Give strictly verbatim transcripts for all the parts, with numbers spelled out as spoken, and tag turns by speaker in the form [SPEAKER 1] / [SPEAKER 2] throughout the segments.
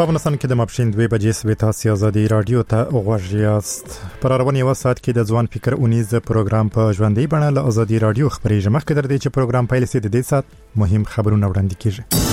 [SPEAKER 1] په افغانستان کې د ماپښین دوه بجې سوي تاسو ازادي رادیو ته غوږ یاست. پر اړونی وسات کې د ځوان فکر اونیز پروګرام په ژوندۍ بڼه له ازادي رادیو خبرېږي. مخکې در دې چې پروګرام پیل شي د دې سات مهم خبرونه وړاندې کیږي.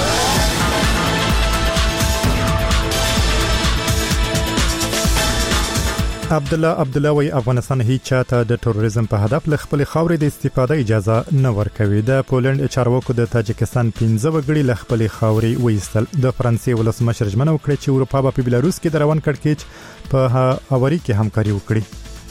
[SPEAKER 1] عبد الله عبد الله وی افغانستان هیڅ چاته د تروریزم په هدف له خپل خاورې د استفاده اجازه نه ورکوي. د پولند چارواکو د تاجکستان پنځه وګړي له خپل خاورې وایستل. د فرانسې ولسمشر ژمنه وکړه چې اروپا په بلاروس کې د روان کړکېچ په هواري کې همکاري وکړي.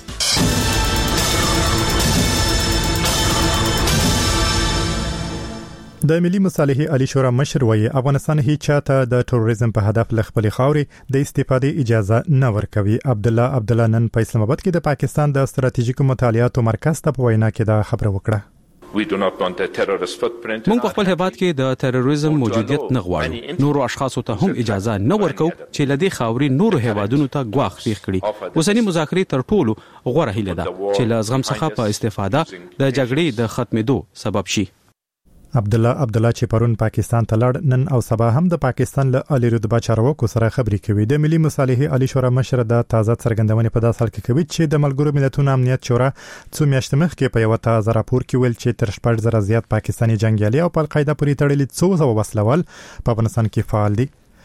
[SPEAKER 1] د ملي مصالحې عالی شورا مشر وایي افغانستان هیڅ چاته د تروریزم په هدف له خپل خاورې د استفادې اجازه نه ورکوي. عبد الله عبد الله نن په اسلام آباد کې د پاکستان د ستراتیژیکو مطالعاتو مرکز ته په وینا کې دا خبره وکړه.
[SPEAKER 2] موږ په خپل هیواد کې د تروریزم موجودیت نه غواړو. نورو اشخاصو ته هم اجازه نه ورکو چې لدی خاوري نورو هیوادونو ته غواخ پیښ کړي. اوسنی مذاکرې تر ټولو غوره هیله ده چې له زغم څخه په استفاده د جګړې د ختمېدو سبب شي.
[SPEAKER 1] عبد الله عبد الله چې پرون پاکستان ته لاړ نن او سبا هم د پاکستان له عالی رتبه چارواکو سره خبرې کوي. د ملي مصالحې عالی شورا مشر د تازه څرګندونې په داسې حال کې کوي چې د ملګرو ملتونو امنیت شورا څو میاشتې مخکې په یو تازه راپور کې ویل چې تر شپږ زره زیات پاکستاني جنگیالي او القاعده پورې تړلي څو سوه وسلوال په افغانستان کې فعال دي.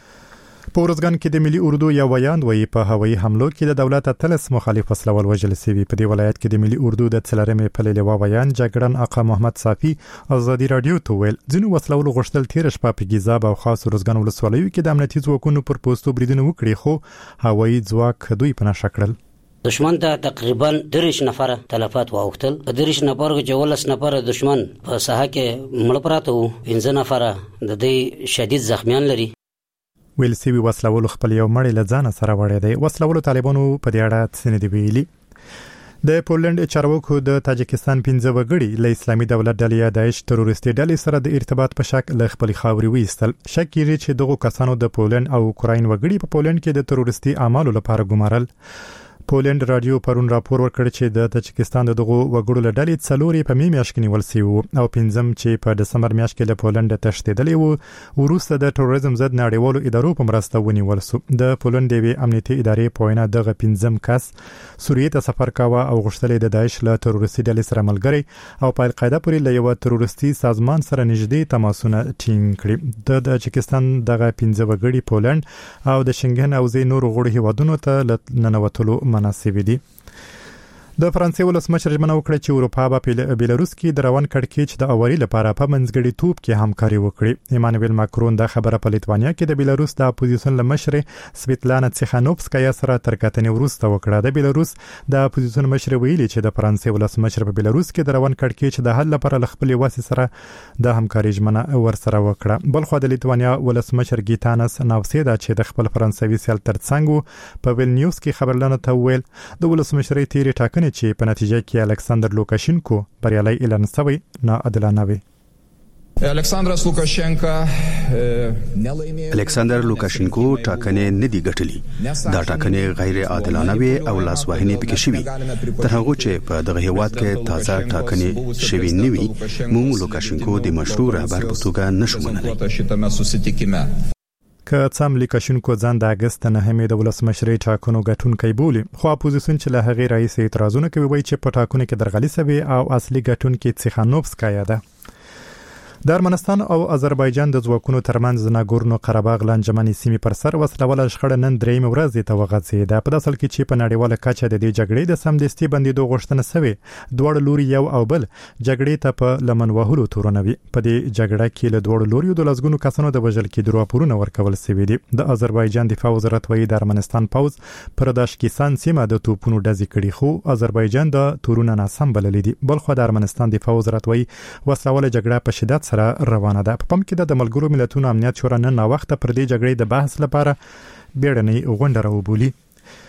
[SPEAKER 1] په ورځګان کې د ملي اردو یو ویاند وایي په هوایي حملو کې د دولت اتلس مخالف وسلوال وژل شوي. په دې ولایت کې د ملي اردو د څلورمې پلې لوا ویاند جګړن آقا محمد صافي ازادي رادیو ته ویل ځینو وسلوال غوښتل تیر شپه په ګیزاب او خاص ورځګان ولسوالیو کې د امنیتي ځواکونو پر پوسټو بریدونه وکړي خو هوایي ځواک دوی په نښه کړل.
[SPEAKER 3] دشمن ته تقریبا دریش نفر تلفات واوختل. په دریش نفر کې جولس نفر دشمن په ساحه کې مړ پراته وو. پنځه نفر د دې شدید زخمیان لري.
[SPEAKER 1] ویل سوي وسلوالو خپل یو مړی له ځانه سره وړی دی. وسلوالو طالبانو په دې اړه څه نه دی ویلي. د پولند چارواکو د تاجکستان پنځه وګړي له اسلامي دولت ډلې داعش تروریستي ډلې سره د ارتباط په شک له خپل خاورې وایستل. شک کیږي چې دغه کسانو د پولند او اوکراین وګړي په پولند کې د تروریستي اعمالو لپاره ګمارل. پولند رادیو پرون راپور ورکړ چې د تاجکستان دغه وګړو له ډلې څلورې په می میاشت کې نیول شوی او پنځم چې په دسمبر میاشت کې له پولند تښتېدلې وو وروسته د تروریزم ضد نړیوالو ادارو په مرسته ونیول شو. د پولند د امنیتي ادارې په وینا دغه پنځم کس سوریې ته سفر کاوه او غوښتل د داعش له تروریستي ډلې سره ملګری او په القاعده پورې له یو تروریستي سازمان سره نږدې تماسونه ټینګ کړي. د تاجکستان دغه پنځه وګړي پولند او د شنګن او زی نور غړي هیوادونو ته ننوتلو مناسب دي. د فرانسې ولسمشر ژمنه وکړه چې اروپا په بلاروس کې د روان کړکېچ د اوري لپاره په منځګړیتوب کې همکاري وکړي. ایمانوئل ماکرون د خبره په لیتوانیا کې د بلاروس د اپوزیسیون لمشر سویتلانا تسخانوفسکایا سره تر کتنې وروسته وکړه. د بلاروس د اپوزیسیون مشر ویلي چې د فرانسې ولسمشر په بلاروس کې د روان کړکېچ د حل لپاره ل خپل واسي سره د همکاري ژمنه ورسره وکړه. بلخو د لیتوانیا ولسمشر گیتانس ناوسیدا چې د خپل فرانسوي سیال ترڅنګ په ویلنیوس کې خبرلنه ته ویل د ولسمشرۍ تیری ټاکنې چې په نتیجه کې الکساندر لوکاشینکو بریالي اعلان شوی نه عادلانه وي.
[SPEAKER 4] الکساندر لوکاشینکا الکساندر لوکاشینکو ټاکنې نه دی ګټلې. دا ټاکنې غیر عادلانه وي او لاسوهنې پکې شوي. تر هغه چې په دغه هیواد کې تازه ټاکنې شوي نه وي موږ لوکاشینکو د مشروع رهبر په توګه نشو منلی.
[SPEAKER 1] که څم لوکاشینکو ځان د اگست نه همې د ولسمشرۍ ټاکنو ګټونکی بولي خو اپوزیسیون چې له هغې رئیس اعتراضونه کوي وایي چې په ټاکنو کې درغلي شوې او اصلي ګټونکې تسخانوفسکایا ده. د ارمنستان او آذربایجان د ځواکونو ترمنځ د ناګورنو قرهباغ لانجمنې سیمې پر سر وسلواله شخړه نن درېیمه ورځ ته وغځېده. په داسې حال کې چې په نړیواله کچه د دې جګړې د سمدستي بندېدو غوښتنه شوې. دواړه لوري یو او بل جګړې ته په لمن وهلو تورنه وي. په دې جګړه کې له دواړو لوریو د لسګونو کسانو د وژل کېدو راپورونه ورکول شوي دي. د آذربایجان دفاع وزارت وایي د ارمنستان پوځ پر داشکیسان سیمه د توپونو ډزې کړي خو آذربایجان د تورونه ناسم بللي دي. بلخو د ارمنستان دفاع وزارت وایي وسلواله جګړه په شدت سره روانه ده. په پم کې د ملګرو ملتونو امنیت شورا نن وخت پر دې جګړې د بحث لپاره بیړنۍ غونډه راوبولي.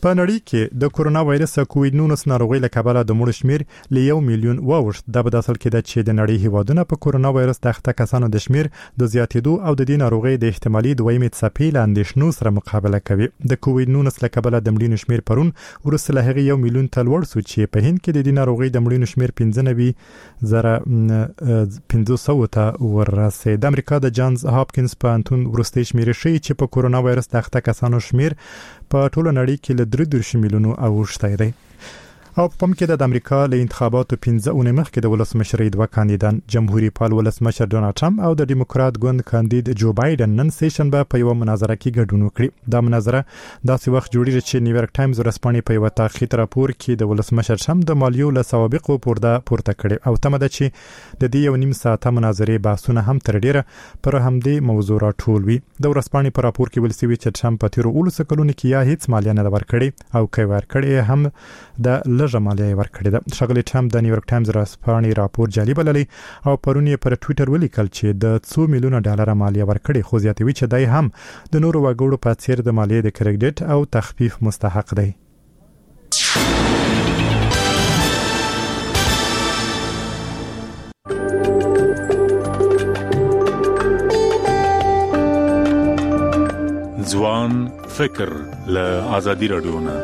[SPEAKER 1] په نړۍ کې د کورونا وایرس کووډ نولس ناروغي له کبله د مړو شمیر ل یو میلیون واوښت. د بداسل کې د چې د نړۍ هیوادونو په کورونا وایرس د اخته کسانو د شمیر د زیاتېدو او د دې ناروغي د احتمالي دویمې څپې له اندېښنو سره مقابله کوي. د کووډ نولس له کبله د مړینو شمیر پرون ورسره له هغه یو میلیون ته لوړ شو چې په هند کې د دې ناروغي د مړینو شمیر پنځه نوي زره پنځه سوه ته ورسېد. د امریکا د جانز هاپکینز پوهنتون ورستي شمیر شي چې په کورونا وایرس د اخته کسانو شمیر په ټوله نړۍ کې له درې دېرش میلیونو اوښتی دی. او په پم کې د امریکا له انتخاباتو پنځه اونۍ مخکې د ولسمشرۍ دوه کاندیدان جمهوریت پال ولسمشر ډونالد ټرمپ او د دیموکرات ګوند کاندید جو بایدن نن سیشنبه په یو مناظره کې ګډون وکړي. دا مناظره داسې وخت جوړیږي چې نیویارک ټایمز ورځپاڼې په یو تاخیر راپور کې د ولسمشر ټرمپ د مالیو له سوابقو پورته پورته کړي او تمه ده چې د دې یو نیم ساعته مناظرې بحثونه هم تر ډیره پر همدې موضوع راټول وي. د ورځپاڼې په راپور کې ویل شوی چې ټرمپ په تیر اوولس کلونو کې یا هیڅ مالیه نه ورکړي او کوي ورکړي هم د لږه مالیه ورکړي ده. شغلی ټرمپ د نیویارک ټایمز رسپانې راپور جالب بللی او پرون یې پر ټوئیټر ولیکل چې د څو میلیونه ډالر مالیه ورکړي، خو زیاتوي چې دای هم د نورو وګړو په څیر د مالیې د کریډټ او تخفیف مستحق دی.
[SPEAKER 5] ځوان فکر له ازادي رادیو نه.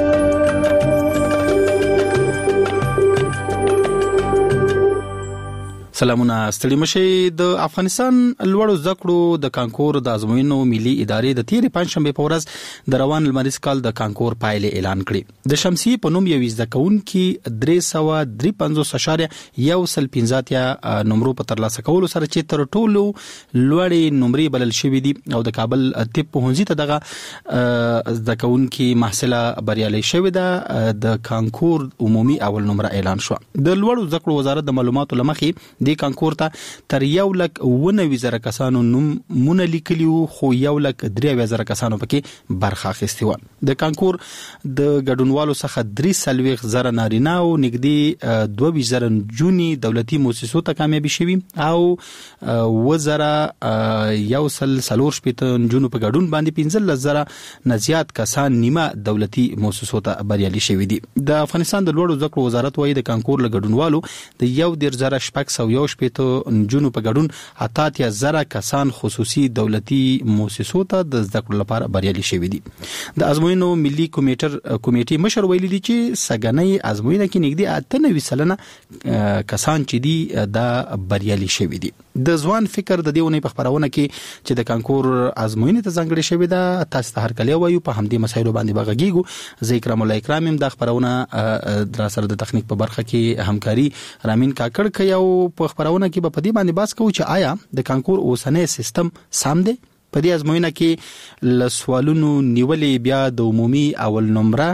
[SPEAKER 2] سلامونه ستړي مشي. د افغانستان لوړو زده کړو د کانکور د ازموینو ملي ادارې د تیرې پنځشنبه په ورځ د روان لمریز کال د کانکور پایلې اعلان کړې. د شمسي په نوم یو زده کوونکي درې سوه درې پنځوس اشاریه یو سل پنځاتیا نمرو په ترلاسه کولو سره چې تر ټولو لوړې نمرې بلل شوې دي او د کابل طب پوهنځي ته دغه زده کوونکي محصله بریالي شوې ده. د کانکور عمومي اول نمره اعلان شو. د لوړو زده کړو وزارت د معلوماتو لمخې د کانکور ته تر یو لک ونوي زره کسانو نومونه لیکلي وو، خو یو لک درې زره کسانو پکې برخه اخیستې و. د کانکور د ګډونوالو څخه درې څلوېښت زره نارینه او نږدې دوه ویشت زره نجونې دولتي مؤسسو ته کامیابي شوي او اووه زره یو سل څلور شپېته نجونو په ګډون باندې پنځلس زره نه زیات کسان نیمه دولتي مؤسسو ته بریالي شوي دي. د افغانستان د لوړو زده کړو وزارت وايي د کانکور له ګډونوالو د یو دېرش زره شپږ سوه یو شپېته نجونو په ګډون اته اتیا زره کسان خصوصي دولتي مؤسسو ته د زده کړو لپاره بریالي شوي دي. د ازموینو ملي کمیټر کمیټې مشر ویلي دي چې سګنۍ ازموینه کې نږدې اته نوي سلنه کسان چې دي دا بریالي شوي دي. د ځوان فکر د دې ونې په خبرونه کې چې د کانکور ازموینې ته ځانګړې شوې ده تاسو ته هرکلی وایو. په همدې مسایلو باندې بغږیږو. زه اکرام الله اکرام يم. د خبرونه در سره د تخنیک په برخه کې همکاري رامین کاکړ کوي او په خبرونه کې په دې باندې باس کوو چې آیا د کانکور اوسنۍ سیستم سم دی. په دې ازموینه کې ل سوالونو نیولې بیا د عمومي اول نمره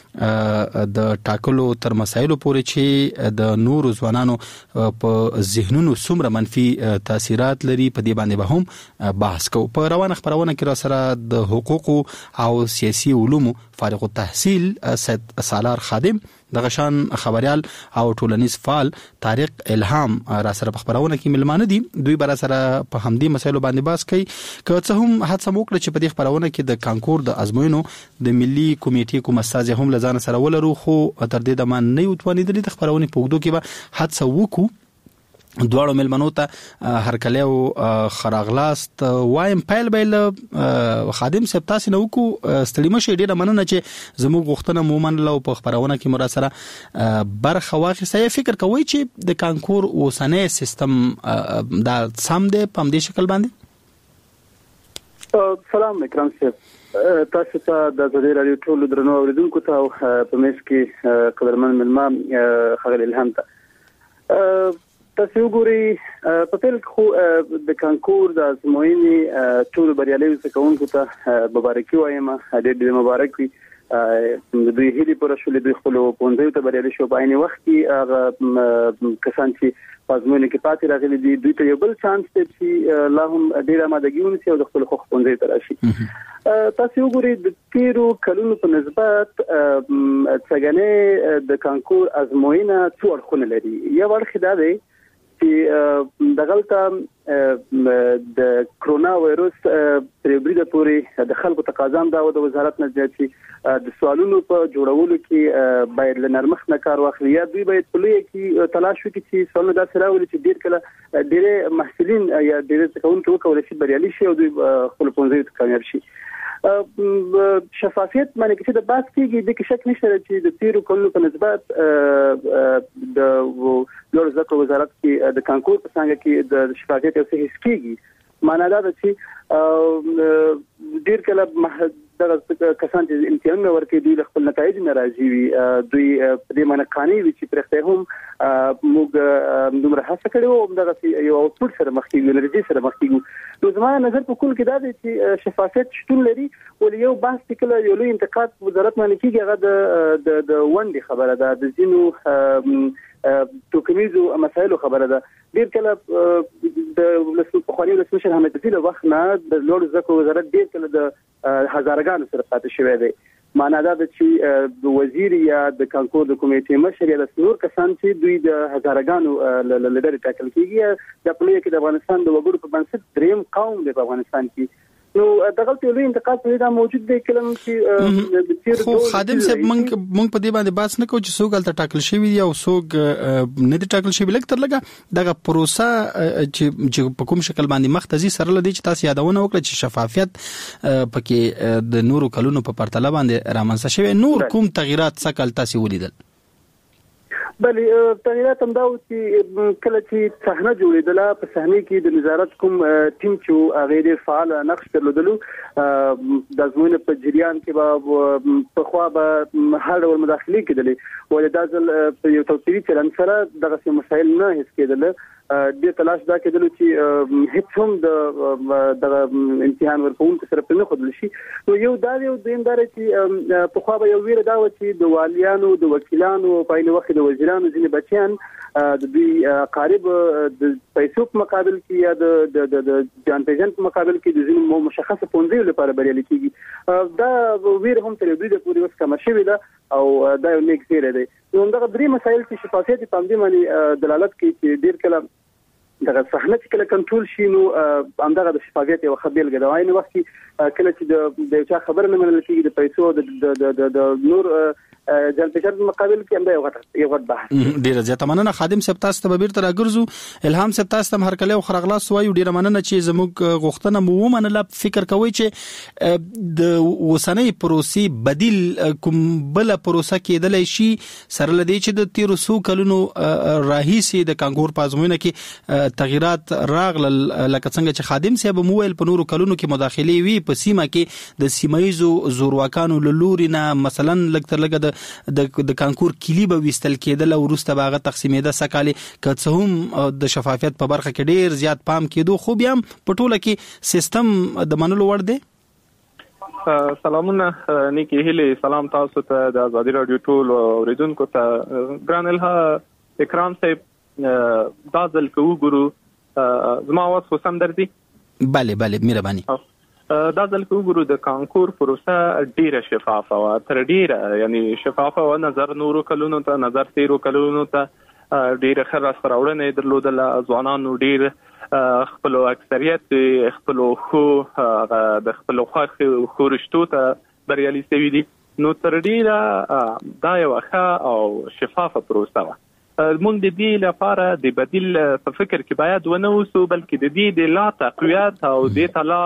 [SPEAKER 2] د ټاکلو تر مسایلو پورې چې د نورو ځوانانو په ذهنونو څومره منفي تاثیرات لري په دې باندې به هم بحث کوو. په روانه خبرونه کې را سره د حقوقو او سیاسي علومو فارغ التحصیل سید سالار خادم د غشان خبريال او ټولنیز فعال طارق الهام را سره په خبرونه کې ملمانه دي. دوی بر سره په همدې مسایلو باندې باس کوي. که څه هم هڅه وکړي چې په دې خبرونه کې د کانکور د ازموینو د ملي کمیټې کوم استاد هم لزان سره ولرو، خو تر دې د مان نه وتوانیدل. د خبرونه په وګړو کې به هڅه وکړو دواړو ملمنو ته هرکلی او خراغلاست وایم. پیل بیل خادم صاحب تاسو نو کو ستړي مشه ډیره مننه چې زموږ غوښتنه مومن لو په خبرونه کې مر سره برخه واخیسته. فکر کوي چې د کانکور اوسنۍ سیستم دا سم دی په دې شکل باندې؟
[SPEAKER 6] سلام اکرام صاحب، تاسو ته د زړه رادیو ټول درنو اوریدونکو ته په مېس کې قدرمن ملما خغل الهام ته تاسو وګورئ په پیل خو د کانکور د ازموینې ټول بریالي وسکونکو ته مبارکي وایم. ډېر ډېر مبارک وي. د دوی هلي پر شولې دوی خپل پونځي ته بریالي شو. په عین وخت کې هغه کسان چې په ازموینې کې پاتې راغلي دي دوی ته یو بل چانس دی چې لا هم ډېر آمادګي ونیسي او د خپل خو پونځي ته راشي. تاسو وګورئ د تیرو کلونو په نسبت څنګه د کانکور ازموینه څو اړخونه لري. یو اړخ دا دی چې د غلطه د کرونا وایروس تر بریده پورې د خلکو تقاضا دا و د وزارت نه چې د سوالونو په جوړولو کې باید له نرمښت نه کار واخلي یا دوی باید په لوی کې تلاش وکړي چې سوالونه داسې راولي چې ډېر کله ډېر محصلین یا ډېر څه کوونکي وکولای شي بریالي شي او دوی خپل پونځي ته کامیاب شي. شفافیت معنی چې د باس کېږي د کې شک نشته چې د تیرو کلونو په نسبت د لوړ زده کړو وزارت کې د کانکور په څنګه کې د شفافیت یو څه حس کېږي. معنی دا ده چې ډیر کله دغه کسان چې امتحان ورکوي دوی خپل نتایج ناراضي وي دوی په دې معنی قانوني وي چې پرخته هم موږ دومره هڅه کړې وو دغه یو اوټپوټ سره مخ کېږو نتیجې سره مخ کېږو. نو زما نظر په کول کې دا دی چې شفافیت شتون لري ولې یو بحث کله یو لوی انتقاد وزارت باندې کېږي هغه د د ونډې خبره ده د ځینو توکمیزو مسایلو خبره ده. ډیر کله د ولسمشر پخوانی ولسمشر حامد عزیز وخت نه د لوړ زده کړو وزارت ډیر کله د هزارګانو سره پاتې شوی دی. معنا دا ده چې د وزیر یا د کانکور د کمیټې مشر یا د نور کسان چې دوی د هزارګانو لیدر ټاکل کیږي د خپل کې د افغانستان د وګړو په بنسټ دریم قوم دی په افغانستان کې. نو دغه ټول لوی انتقاد په دا موجود دی کلم چې د تیر
[SPEAKER 7] خو خادم صاحب مونږ مونږ په دې باندې بحث نه کوو چې څوک الته ټاکل شوی دی او څوک نه دی ټاکل شوی لکه تر لګه دغه پروسه چې چې په کوم شکل باندې مختزي سره لدی چې تاسو یادونه وکړه چې شفافیت پکې د نورو کلونو په پرتله باندې رامنځته شوی نور کوم تغیرات څه کال تاسو ولیدل؟
[SPEAKER 6] بله تغیرات هم دا و چې کله چې صحنه جوړېدله په صحنه کې د نظارت کوم ټیم چې هغه ډېر فعال نقش درلودلو د ازموینې په جریان کې به پخوا به هر ډول مداخلې کېدلې ولې دا ځل په یو توپیري چلند سره دغسې مسایل نه حس کېدله. د تلاش دا کېدلو چې هیڅ هم د دغه امتحان ورکوونکو سره په نه ښودل شي. نو یو دا دی او دویم دا چې پخوا به یو ویره دا و چې د والیانو د وکیلانو په عین وخت د وزیرانو ځینې بچیان د دوی قارب د پیسو په مقابل کې یا د د د جان پیژن په مقابل کې د ځینې مشخصه پونځي لپاره بریالي کیږي. دا ویره هم تر دوی د پوري وس کم شوی ده او دا یو نیک زیری دی. نو دغه درې مسایل چې شفافیت په دې باندې دلالت کوي چې ډیر کله دغه صحنه چې کله کنټرول شي نو همدغه د شفافیت یو خبرګل غواړي. عین وخت کې کله چې د چا خبر نه منل کېږي د پیسو د د نور جان پیژن مقابل کې هم یو غټ یو غټ بحث.
[SPEAKER 7] ډیره زیاته مننه خادم صاحب تاسو ته بیرته راګرځو. الهام صاحب تاسو ته هر کله خو خلاص وایو ډیره مننه چې زموږ غوښتنه مو ومنله. فکر کوي چې د وسنۍ پروسې بدیل کوم بل پروسه کېدلای شي سره لدی چې د تیر سو کلونو راهیسي د کانګور پازمونه کې تغیرات راغلل لکه څنګه چې خادم صاحب موویل په نورو کلونو کې مداخله وی په سیمه کې د سیمایزو زورواکانو لورینه مثلا لکتر لګه د د کانکور کلی به وستل کېدل او وروسته باغه تقسیمېده سکالي که هم د شفافیت په برخه کې ډیر زیات پام کېدو خو بیا په ټوله کې سیستم د منلو وړ دی.
[SPEAKER 8] سلامونه نیکی هیله سلام تاسو ته د ازادي رادیو ټول اوریدونکو ته ګران الها اکرام صاحب دا ځل کو ګورو زما واس خو سم درځي.
[SPEAKER 7] bale bale مهرباني.
[SPEAKER 8] دا ځل کو ګورو د کانکور پروسه ډیره شفافه و تر ډیره یعنی شفافه و نظر نورو کلونو ته نظر تیرو کلونو ته ډیره خره سراوړنه درلودل ځوانانو ډیر خپل اکثریت خپل خو د خپل خو رشتو ته بریالي سوي دي. نو تر ډیره دا یو ښه او شفافه پروسه و. مونږ د دې لپاره د بدیل په فکر کې باید ونه اوسو بلکې د دې د لا تقویت او د تلا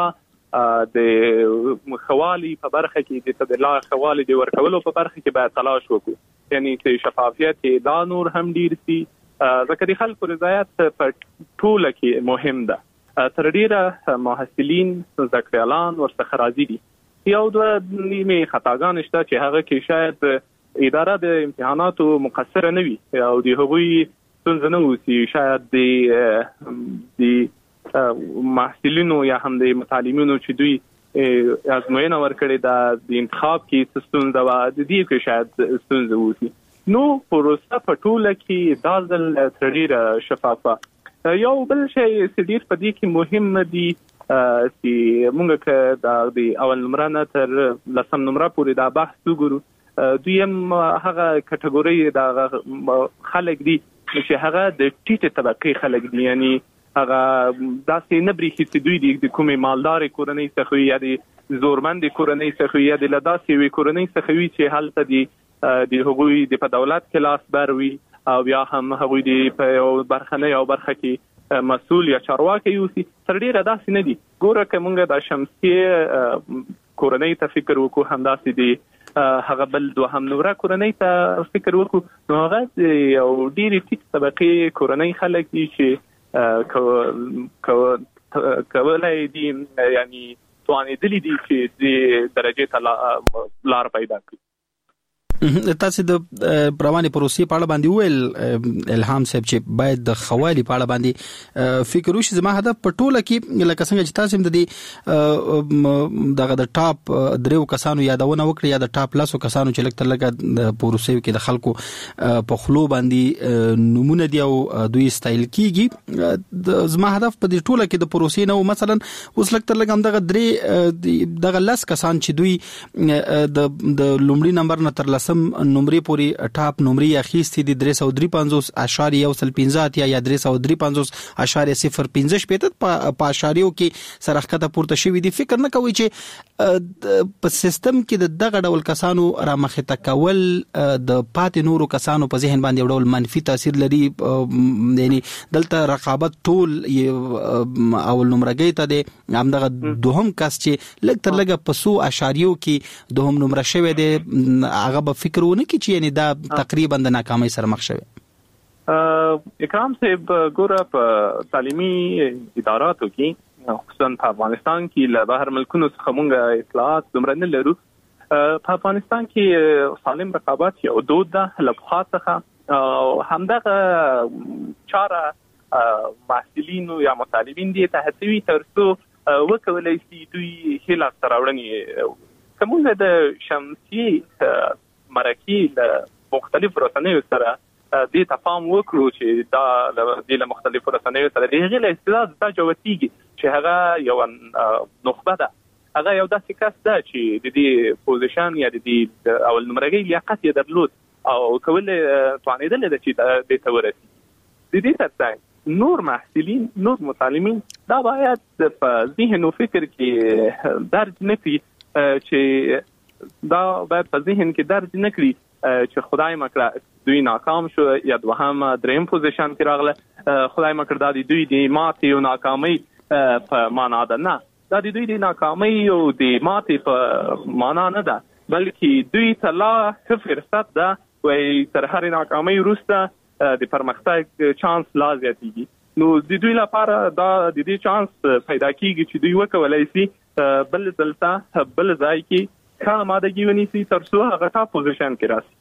[SPEAKER 8] د خوالي په برخه کې د لا خوالي د ورکولو په برخه کې باید تلاش وکړو. یعنی چې شفافیت دا نور هم ډیر سي ځکه د خلکو رضایت په ټوله کې مهم ده. تر ډیره محصلین زکريالان ورڅخه راضي دي. یو دوه نیمه خطاګان شته چې هغه کې شاید اداره د امتحاناتو مقصره نه وي او د هغوی څنګه نه وسی شاید د د محصلینو یا هم د متعلمینو چې دوی ازموینه ورکړي د انتخاب کې ستونزه و د دې کې شاید ستونزه وسی. نو پروسه په ټوله کې دا ځل ترډیره شفافه. یو بل شی چې ډیر په دې کې مهم دی چې موږ د اول نمبر نه تر لسم نمبر پورې دا بحث وګورو. دویم هغه کټګوري د خلک دي چې هغه د ټیټه طبقه خلک دي یعنی هغه داسې نه بریخي چې دوی د کومې مالدارې کورنۍ څخه یا د زورمندې کورنۍ څخه یا د لداسې وي کورنۍ څخه وي چې هلته د د هغوی د په دولت کې لاس بر وي او بیا هم هغوی د په یو برخه یو برخه کې مسؤل یا چارواکي اوسي تر ډیره داسې نه دي. ګوره که موږ د شمسي کورنۍ ته فکر وکړو همداسې دي هغه بل دوهم نوره کورنۍ ته فکر وکړو نو هغه یو ډېرې ټیټ طبقې کورنۍ خلک دي چې کولای دي یعنی توانېدلي دي چې د درجې ته لار پیدا کړي.
[SPEAKER 7] تاسو د روانې پروسې په اړه باندې ویل الهام صاحب چې باید د خوالي په اړه باندې فکر وشي. زما هدف په ټوله کې لکه څنګه چې تاسو د دې دغه د ټاپ دریو کسانو یادونه وکړي یا د ټاپ لاسو کسانو چې لکه لکه د پروسې کې د خلکو په خلو باندې نمونه دی او دوی استایل کیږي. زما هدف په دې ټوله کې د پروسې نو مثلا اوس لکه لکه دغه درې دغه لاس کسان چې دوی د د لومړي نمبر نه تر سم نمبرې پوری ټاپ نمبرې اخیستې دي درې سوه درې پنځوس اشاریه یو سل پنځه یا درې سوه درې پنځوس اشاریه صفر پنځه شپږ په اشاریو کې سرخکته پورته شوی دي. فکر نه کوي چې په سیستم کې د دغه ډول کسانو را مخته کول د پاتې نورو کسانو په ذهن باندې ډول منفي تاثیر لري. یعنی دلته رقابت ټول اول نمبرګي ته دي هم دغه دوهم کس چې لږ تر لږه په سو اشاریو کې دوهم نمبر شوی دی هغه فکر ونه کی چې یعنی دا تقریبا د ناکامۍ سره مخ شوی.
[SPEAKER 8] اکرام صاحب ګوره په تعلیمي اداراتو کې خصوصا په افغانستان کې له بهر ملکونو څخه مونږ اطلاعات دومره نه لرو. په افغانستان کې سالم رقابت یو دود ده له پخوا څخه همدغه چاره محصلینو یا مطالبین دي ته هڅوي تر څو وکولای شي دوی ښه لاسته راوړنې. کومه د شمسي مرکي د مختلفو رسنیو سره د تفاهم وکړو چې دا د مختلفو رسنیو سره د هغې له استعداد څخه جوړیږي چې هغه یو نخبه ده هغه یو داسې کس ده چې د دې پوزیشن یا د دې اول نمرګي لیاقت یې درلود او کول توانېدل د چې د تورثي د دې ترڅنګ نور محصلین نور متعلمین دا باید په ذهن او فکر کې درج نه کړي چې دا باید په ذهن کې درج نه کړي چې خدای مکړه دوی ناکام شو یا دوهم دریم پوزیشن کې راغله خدای مکړه دا دوی د ماتې او ناکامۍ په معنا ده. نه دا دوی د ناکامۍ او د ماتې په معنا نه ده بلکې دوی ته لا ښه فرصت ده وایي تر هرې ناکامۍ وروسته د پرمختګ چانس لا زیاتېږي. نو د دوی لپاره دا د دې چانس پیدا کیږي چې دوی وکولای شي بل دلته بل ځای کې ښه آمادګي ونیسي تر څو هغه ټاپ پوزیشن کې راشي.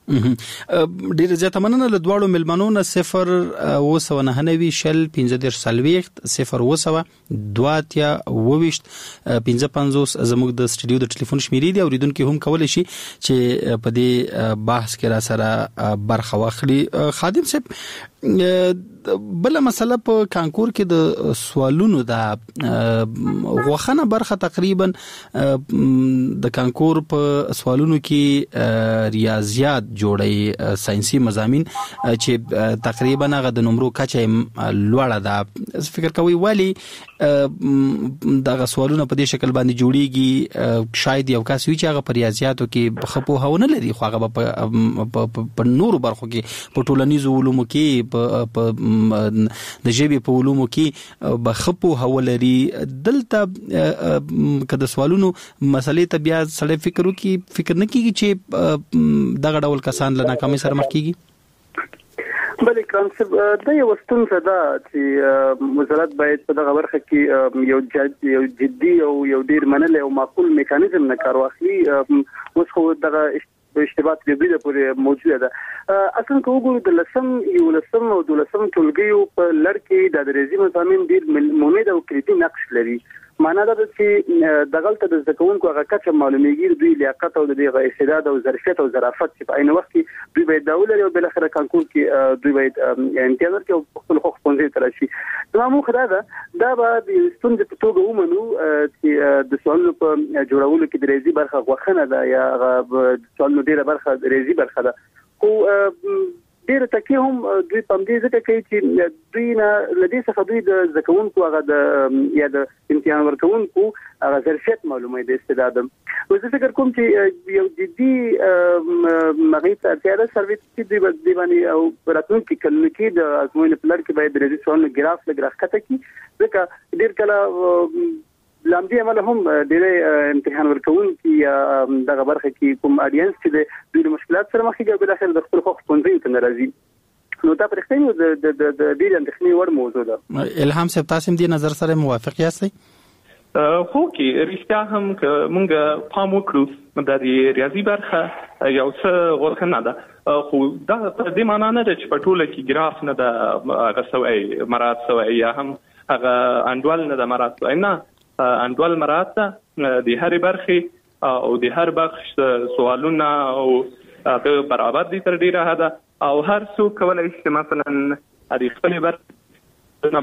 [SPEAKER 7] ډیر زیاته مننه له دواړو ملمنو نه صفر اوه سوه نهه نوي شل پنځه دېرش څلوېښت صفر اوه سوه دوه اتیا اوه ویشت پنځه پنځوس زموږ د سټوډیو د ټلیفون شمیرې دي. اوریدونکي هم کولی شي چې په دې بحث کې را سره برخه واخلي. خادم صاحب بل مسله په کانکور کې د سوالونو د غوښنه برخه تقریبا د کانکور په سوالونو کې ریاضیات جوړي ساينسي مضامین چې تقریبا هغه د نمرو کچه لوړه ده. فکر کوي ولی دغه سوالونه په دې شکل باندې جوړيږي شاید یو کس وی چې هغه په ریاضیاتو کې خپو هونه لري خو هغه په نورو برخو کې په ټولنیزو علومو کې په د ژبې په علومو کې بخپو حوالري دلته کله سوالونو مسلې ته بیا سړی فکر وکي فکر نه کیږي چې دغه ډول کسان له ناکامۍ سره مخ کیږي.
[SPEAKER 6] بلې کانسپټ د یو ستونزه ده چې وزارت باید په دغه برخه کې یو جد یو جدي او یو ډیر منل او معقول میکانیزم نه کار واخلي. اوس خو دغه اشتباهات لري پورې موجوده ده. اصلا کو وګورو د لسم یو لسم او د لسم ټولګیو په لړ کې د درېزي مضامین ډیر مهمه او کلیدي نقش لري. معنا دا چې دغلته د ځکونکو هغه کچه معلومیږي دوی لیاقت او د دغه استعداد او ظرفیت او ظرافت چې په عین وخت کې دوی باید دولت او بل اخر کانکور کې دوی باید امتیاز ورکړي او خپل حقوق پنځه تر شي. نو موږ خدای دا دا به د ستونزې په توګه ومنو چې د سوالونو په جوړولو کې د ریاضي برخه غوښنه ده یا د سوالونو ډیره برخه د ریاضي برخه ده. خو ډېر تکي هم دوی په دې ځکه کوي چې دوی نه لدې څخه دوی د ځکونکو هغه د یا د امتحان ورکونکو هغه ظرفیت معلومه د استعداد. زه فکر کوم چې یو جدي مغیب اړتیا ده سرویس چې دی باندې او راتلونکي کلونو کې د ازموینې په لړ کې باید د ریاضي سوالونو ګراف لګراف کته کی ځکه ډېر کله لامدي عمل هم ډېر امتحان ورکونکي دغه برخه کې کوم اډینس چې د مشکلات سره مخ کېږي بل اخر د خپل خو پوندې ته ناراضي نو دا پرختنی د د د ډېر اندېښنې وړ موضوع ده.
[SPEAKER 7] الهام صاحب تاسو دې نظر سره موافق یاستئ؟
[SPEAKER 8] خو کې رښتیا هم موږ پام وکړو د ریاضي برخه یو څه غوښنه ده خو دا په دې معنی نه ده چې په ټوله کې ګراف نه ده غسوي مراد سوي یا هم هغه انډول نه ده مراد سوي نه انډول مراد ده د هر برخه او د هر بخش سوالونه او د برابر دي تر ډیره حد او هر څوک کولای شي مثلا د خپل برخه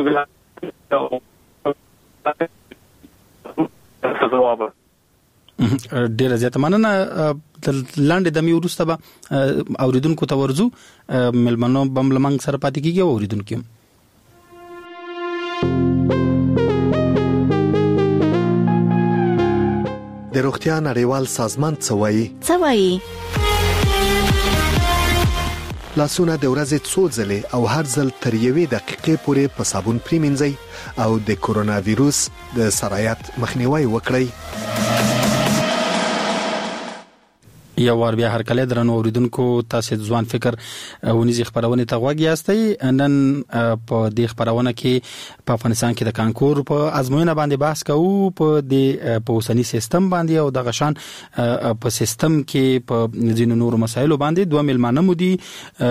[SPEAKER 7] ډیره زیاته مننه. لاندې د می ورسته به اوریدونکو ته ورزو ملمنو بم لمنګ سره پاتې کیږي اوریدونکو
[SPEAKER 9] د روغتیا نړیوال سازمان څوایي
[SPEAKER 10] څوایي
[SPEAKER 9] لاسونه د ورځې څو ځلې او هر ځل تر یوې دقیقې پورې په صابون پریمنځئ او د کورونا وایروس د سرایت مخنیوي وکړئ.
[SPEAKER 7] یو ور بیا هر کله درنو اوریدونکو تاسو ځوان فکر ونیزي خبرونه ته غوږی یاستئ. نن په دې خبرونه کې په افغانستان کې د کانکور په ازموینه باندې بحث کوو په دې په اوسنی سیستم باندې او د غشان په سیستم کې په ځینو نور مسایلو باندې دوه ملمانه مو دي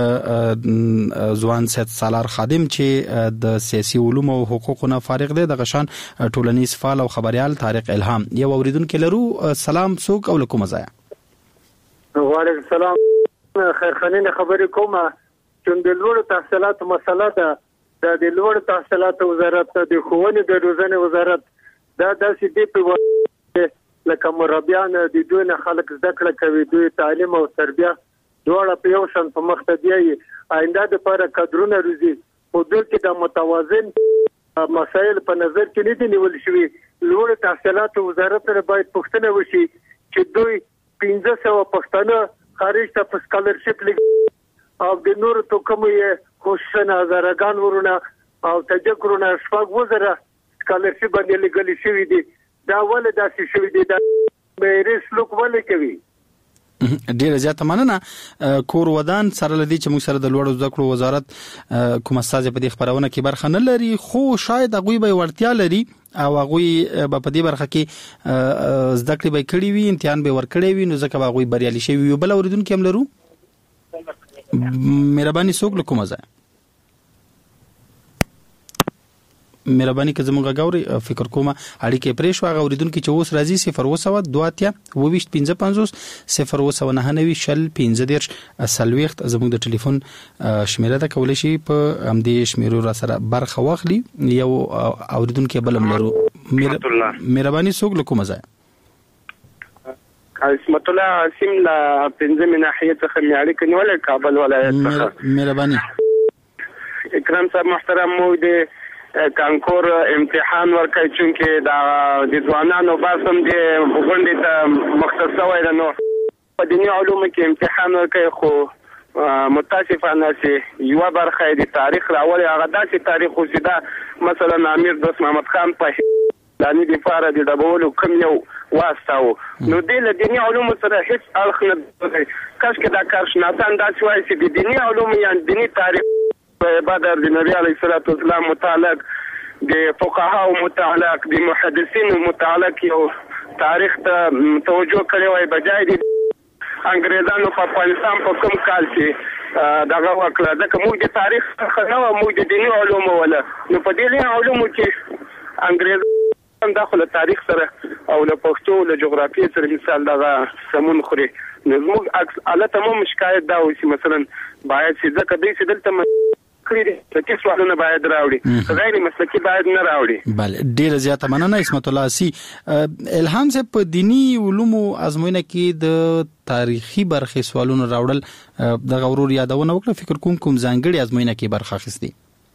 [SPEAKER 7] ځوان سید سالار خادم چې د سیاسي علوم او حقوقو نه فارغ دی د غشان ټولنیز فعال او خبريال طارق الهام. یو اوریدونکو لرو سلام څوک او لکم ځای.
[SPEAKER 11] وعلیکم السلام. خیرخانه خبرې کومه چې د لوړ تحصیلاتو مسله ده د لوړ تحصیلاتو وزارت د ښوونې د روزنې وزارت دا داسې دی په لکه مربیان د دوی نه خلک زده کړه کوي دوی تعلیم او تربیه دواړه په یو شان په مخ ته دی آینده د لپاره کادرونه روزي او دوی کې د متوازن مسایل په نظر کې نه دي نیول شوی. لوړ تحصیلاتو وزارت سره باید پوښتنه وشي چې دوی پنځه سوه پښتانه خارج ته په سکالرشپ لګي او د نور تو کوم یې خوشنه هزارګان ورونه او تجکرونه شپږ وزره سکالرشپ باندې لګل شوی دي. دا ولې داسې شوی دي دا مېریس لوک ولې کوي؟
[SPEAKER 7] ډیره زیاته مننه. کور ودان سره لدی چې موږ سره د لوړو زده کړو وزارت کوم استاد په دې خبرونه کې برخه نه لري خو شاید هغه به ورتیا لري او هغه په دې برخه کې زده کړې به کړی وي امتحان به ور کړی وي نو ځکه هغه بریالي شي وي. بل اوریدونکو هم لرو مهرباني څوک لکوم ځای مهرباني که زموږ غاوري فکر کوم اړیکې پرې شو هغه اوریدونکو چې اوس راځي صفر وسو دواتیا وويشت پنځه پنځوس صفر وسو نه نوي شل پنځه دیرش سلويخت زموږ د ټلیفون شمیره ده کولای شي په همدې شمیرو را سره برخه واخلي. یو اوریدونکو بلم لرو مهرباني څوک لکوم ځای
[SPEAKER 12] اسمت الله سیم لا پنځه من ناحیه څخه معیاري کنيول کابل ولایت څخه
[SPEAKER 7] مهرباني
[SPEAKER 12] اکرام صاحب محترم مو دې کانکور امتحان ورکړی چې دا د ځوانانو باسم د غونډې ته مختص شوی نو په دیني علومو کې امتحان ورکړي خو متاسفانه چې یو برخه د تاریخ راولي هغه داسې تاریخ خو چې دا مثلا امیر دوست محمد خان په دانی د فاره د ډبولو کوم یو واسطاو نو د دیني علومو سره هیڅ اړخ نه کاش کې دا کار شناسان داسې وایي چې د دیني علومو یا دیني تاریخ بعد د نبی علیه الصلاۃ والسلام متعلق د فقهاو متعلق د محدثین متعلق یو تاریخ ته توجه کړی وای بجای د انګریزانو په افغانستان په کوم کال کې دغه وکړه دا کوم د تاریخ څخه نه مو د دیني علومو ولا نو په دې علومو کې انګریزان داخله تاریخ سره او له پښتو له جغرافیې سره مثال دغه سمون خوري نو موږ عکس الله تمام شکایت دا وسی مثلا باید چې ځکه دې چې دلته کړی دي مسلکي سوالونه باید راوړي غیر مسلکي باید نه راوړي.
[SPEAKER 7] بله ډیره زیاته مننه اسمت الله سي. الهام صاحب په دینی علومو ازموینه کې د تاریخي برخې سوالونه راوړل د غورور یادونه وکړه. فکر کوم کوم ځانګړي ازموینه کې برخه اخیستي؟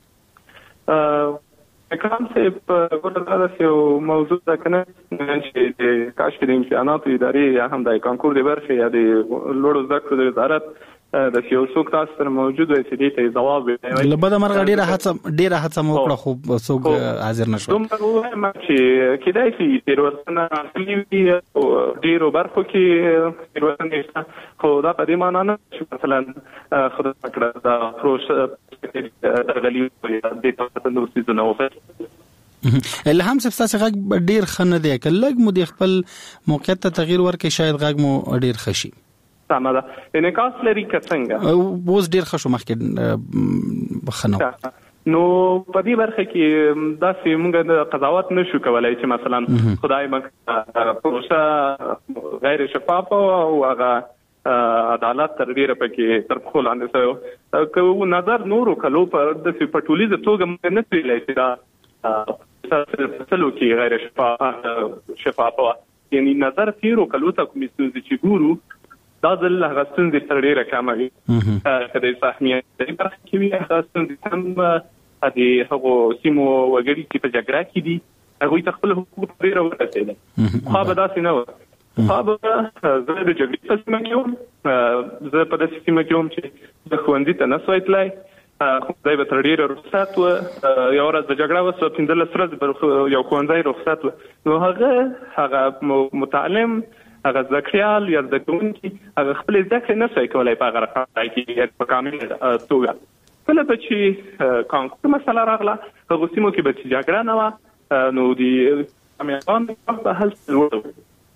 [SPEAKER 8] اکرام صاحب ګورل دا یو موضوع ده کنه چې د کاشف د امتحاناتو ادارې یا هم د کانکور د برخې یا د لوړو زده کړو د وزارت د یو څوک تاسو سره موجود وي چې دې ته جواب وایي.
[SPEAKER 7] لبد مرغ ډیره هڅه ډیره هڅه مو وکړه خو څوک حاضر نشو.
[SPEAKER 8] دومره وایم چې کېدای شي تیر ورسنه اصلي ډیرو برخو کې تیر ورسنه خو دا په دې معنی نه چې مثلا خدای پاک دا پروسه غلي د تاسو نو سيزونه وفات
[SPEAKER 7] الهام صاحب تاسو غږ ډیر خنه دی کله مو د خپل موقعیت ته تغییر ورکړي شاید غږ مو ډیر خشي.
[SPEAKER 8] سمه ده انعکاس لري که څنګه
[SPEAKER 7] اوس ډیر ښه شو مخکې خنو
[SPEAKER 8] نو په دې برخه کې دا چې موږ د قضاوت نشو کولای چې مثلا خدای مکه پروسه غیر شفافه او هغه عدالت تر ډیره پکې تر خپل اندې سو کو نظر نورو کلو پر د پټولیزه توګه نه پیلای چې دا سلو کې غیر شفافه شفافه یعنی نظر تیرو کلو ته کوم چې ګورو دا ځل هغه ستونزې تر ډیره کمه وي. کله چې فهمیت د برخه کې وي هغه ستونزې هم د هغو سیمو وګړي چې په جګړه کې دي هغوی ته خپل حقوق ډیره ورسېدل. خو به داسې نه وه. خو به زه د جګړې په سیمه کې وم زه په داسې سیمه کې وم چې د ښوونځي ته نه سوای تلای خدای به تر ډیره رخصت و یو ورځ د جګړه وسوه پنځلس ورځې یو ښوونځی رخصت و نو هغه هغه متعلم هغه ذکریال یا د کوونکی هغه خپل ذکر نه سوي کولای په هغه رقم کې په کامل توګه کله چې کانکور مسله راغله هغه سیمو کې به جګړه نه و نو دی امریکان په حل وروه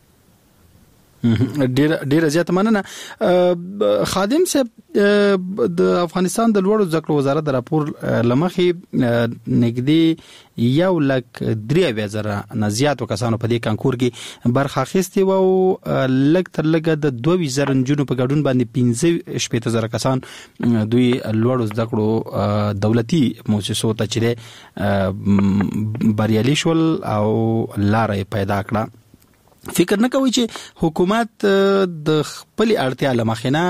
[SPEAKER 7] ډیر ډیر زیات مننه. خادم صاحب د افغانستان د لوړو زده کړو وزارت د راپور لمخې نګدي یو لک درې اویا زره نه زیاتو کسانو په دې کانکور کې برخه اخیستې و او لږ تر لږه د دوه ویشت زره نجونو په ګډون باندې پنځه شپېته زره کسان دوی لوړو زده کړو دولتي مؤسسو ته چې بریالي شول او لارې پیدا کړه. فکر نه کوي چې حکومت د خپل اړتیا لمخینه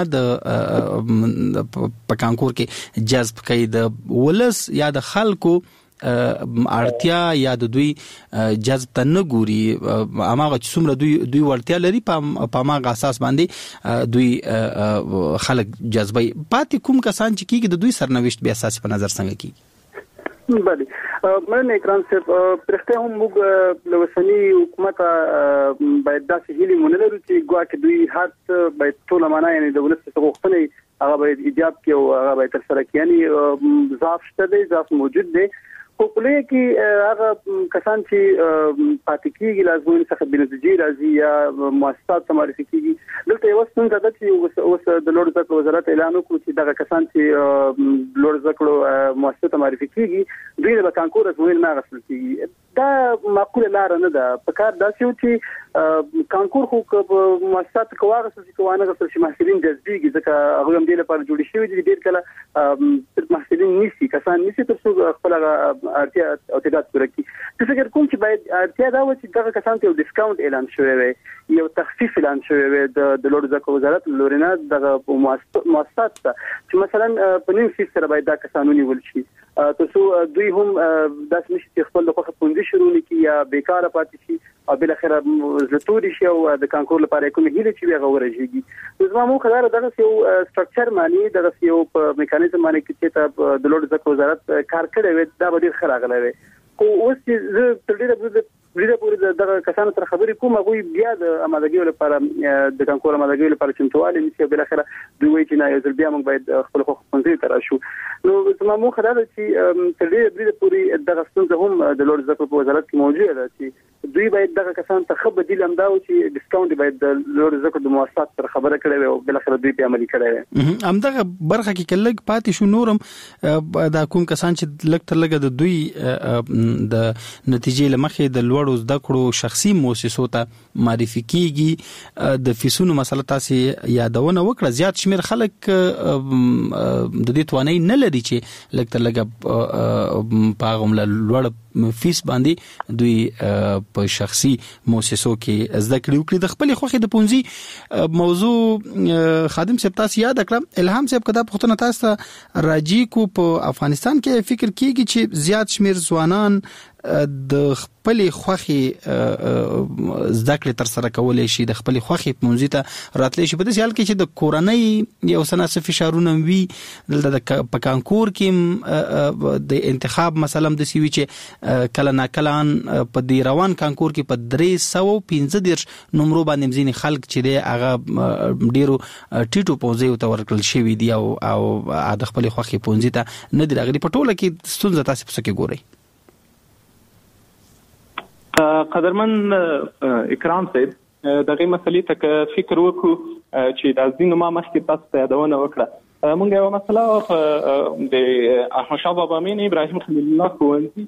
[SPEAKER 7] د په کانکور کې جذب کوي د ولس یا د خلکو اړتیا یا د دوی جذب ته نه ګوري اماغه چې څومره دوی دوی ورتیا لري په اماغه اساس باندې دوی خلک جذبي پاتې کوم کسان چې کیږي د دوی سرنوشت به اساس په نظر څنګه کیږي.
[SPEAKER 6] بله مننه اکرام صاحب پرخته هم موږ لوسنی حکومت باید داسې هیلې مونږ لرو چې ګواکې دوی هر باید ټول معنا یعنی د ولس څخه غوښتنې هغه باید ایجاب کړي او هغه باید تر سره کړي یعنی ضعف شته دی ضعف موجود دی خو په لوی کې هغه کسان چې پاتې کیږي لازم څخه بنتیجې راځي یا مؤسسات معرفي کیږي دلته یو څه د چې اوس د لوړ زده کړو وزارت اعلان وکړ چې دغه کسان چې لوړ زده کړو مؤسسات معرفي کیږي دوی د کانکور ازموینې نه غوښتل کیږي. دا معقوله لار نه ده. په کار داسې و چې کانکور خو مؤسسات کواره چې کوانه غوښتل شي محصلین جذبيږي ځکه هغه هم د لپاره جوړ شوی دي ډیر کله محصلین نيسي کسان نيسي تر څو خپل ارتیا او تعداد پوره کی. څه فکر کوم چې باید ارتیا دا و چې دغه کسان ته ډیسکاونټ اعلان شوی وي یو تخفیف اعلان شوی وي د لوړ زده کړو وزارت لورینه دغه مؤسسات چې مثلا په نیم فیس سره باید دا کسانونه نیول شي تاسو دوی هم داس نشي چې خپل دغه پوندې شروع نکي یا بیکاره پاتې شي او بل اخر زتوري شي او د کانکور لپاره کوم هیله چې هغه ورجیږي. زما مو خدای دغه یو سټرکچر معنی دغه یو میکانیزم معنی چې ته د لوړ زده کړو وزارت کار کړی وي دا به ډیر خراغلی وي. خو اوس چې زه تر ډیره بریده پورې دغه کسانو سره خبرې کوم هغوی بیا د امادګۍ لپاره د کانکور امادګۍ لپاره چمتووالی نیسي بل اخره دوی وایي چې نه یو ځل بیا موږ باید خپل خو ښوونځي ته راشو. نو زما موخه دا ده چې تر ډیره بریده پورې دغه ستونزه هم د لوړ زده کړو په وزارت کې موجوده ده چې دوی باید دغه کسان ته خو بدیل هم دا و چې ډیسکاونټ باید د لوړ زده کړو د مؤسسات سره خبره کړې وي او بل اخر دوی په عملي کړی وي.
[SPEAKER 7] همدغه برخه کې کلګ پاتې شو نورم دا کوم کسان چې لګ تر لګ د دوی د نتیجې لمخې د لوړ زده کړو شخصي مؤسسو ته معرفي کیږي د فیسونو مسله تاسو یادونه وکړه. زیات شمیر خلک د دې توانای نه لري چې لګ تر لګ پاغم لوړ فیس باندې دوی په شخصي مؤسسو کې زده کړې وکړي. د خپل خوخي د پونځي موضوع خادم صاحب تاسو یاد کړم الهام صاحب کدا پختنه تاسو راځي کو په افغانستان کې فکر کیږي چې زیات شمیر ځوانان د خپل خوخي زده کړې تر سره کولای شي د خپل خوخي پونځي ته راتلی شي. په دې حال کې چې د کورنۍ یو سناسه فشارونه وي د پکانکور کې د انتخاب مثلا د سیوی چې کله ناکلان په دی روان کانکور کې په درې سوه پنځه دېرش نمبر باندې مزين خلک چې دی هغه ډیرو ټیټو پونځي ته ورکل شوی دی او او د خپل خوخي پونځي ته نه دی راغلي. په ټوله کې ستونزه تاسو په څه کې ګورئ؟
[SPEAKER 8] قدرمن اکرام صاحب دغه مسلې ته فکر وکړو چې د ځینو ما مخکې تاسو ته یادونه وکړه. موږ یو مسله د احمد شاه بابا امین ابراهیم خلیل الله ښوونځي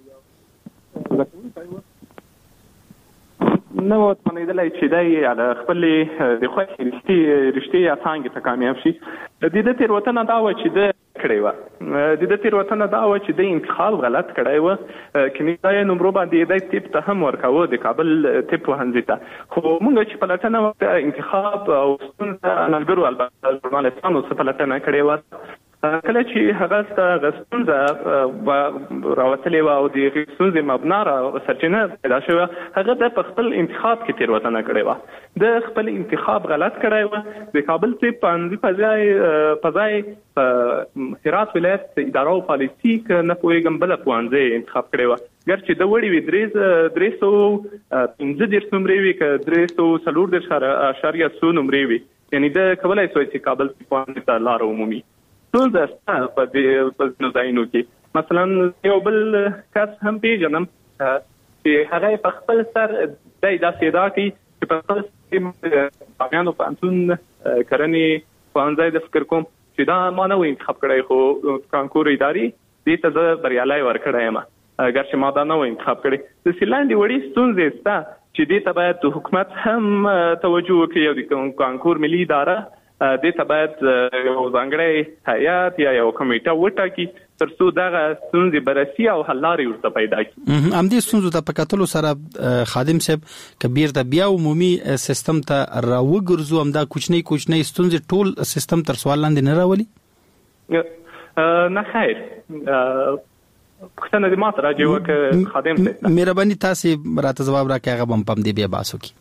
[SPEAKER 8] نو اتمنېدلای چې دی د خپل د خوښې رښتې رښتې څنګه ته کامیاب شي. د دې تیروتنه دا و چې د کړی و د دې تیروتنه دا و چې د انتخاب غلط کړی و کني دا نمبر باندې د ټیپ ته هم ورکاوه د کابل ټیپ وهنځي ته خو موږ چې پلاتنه وخت انتخاب او ستونزه انالګرو البته ژورنالستانو څخه پلاتنه کړی و کله چې هغه ست غستونزه راوتلې و او د غستونزه مبنا را سرچینه پیدا شوه هغه د خپل انتخاب کې تیروتنه کړې و د خپل انتخاب غلط کړی و د کابل ټیپ باندې په ځای په ځای هرات ولایت اداره او پالیسي کې نه پوهېږم بل پوانځي انتخاب کړی و ګرچې د وړي وی درې درې سو پنځه دېرش نمرې وي ک درې سو څلور دېرش اشاریه څو نمرې وي یعنی د کولای شي چې کابل ټیپ ته لار عمومي ټول د په دې ځایونو کې مثلا یو بل کس هم پیژنم چې هغه په خپل سر د داسې ادعا کوي چې په خپل باغیانو پانتون کرنې پانځای د فکر کوم چې دا ما نه وای انتخاب کړی خو کانکور اداري دې ته زه بریالي ورکړی یم ګرچې ما دا نه وای انتخاب کړی. د سیلاندې وړي ستونزې شته چې دې ته باید حکومت هم توجه وکړي او د کانکور ملي اداره دې ته باید یو ځانګړی هیئت یا یو کمیټه وټاکي تر څو دغه ستونزې بررسي او حل لارې ورته پیدا کړي.
[SPEAKER 7] همدې ستونزو ته په کتلو سره خادم صاحب کبیر ته بیا عمومي سیستم ته راوګرځو همدا کوچنی کوچنی ستونزې ټول سیستم تر سوال لاندې نه راولي؟
[SPEAKER 8] نه خیر پښتنه دې ماته راځي وک خادم صاحب
[SPEAKER 7] مهرباني تاسو راته جواب راکړئ هغه هم پم دې بیا باسو کی.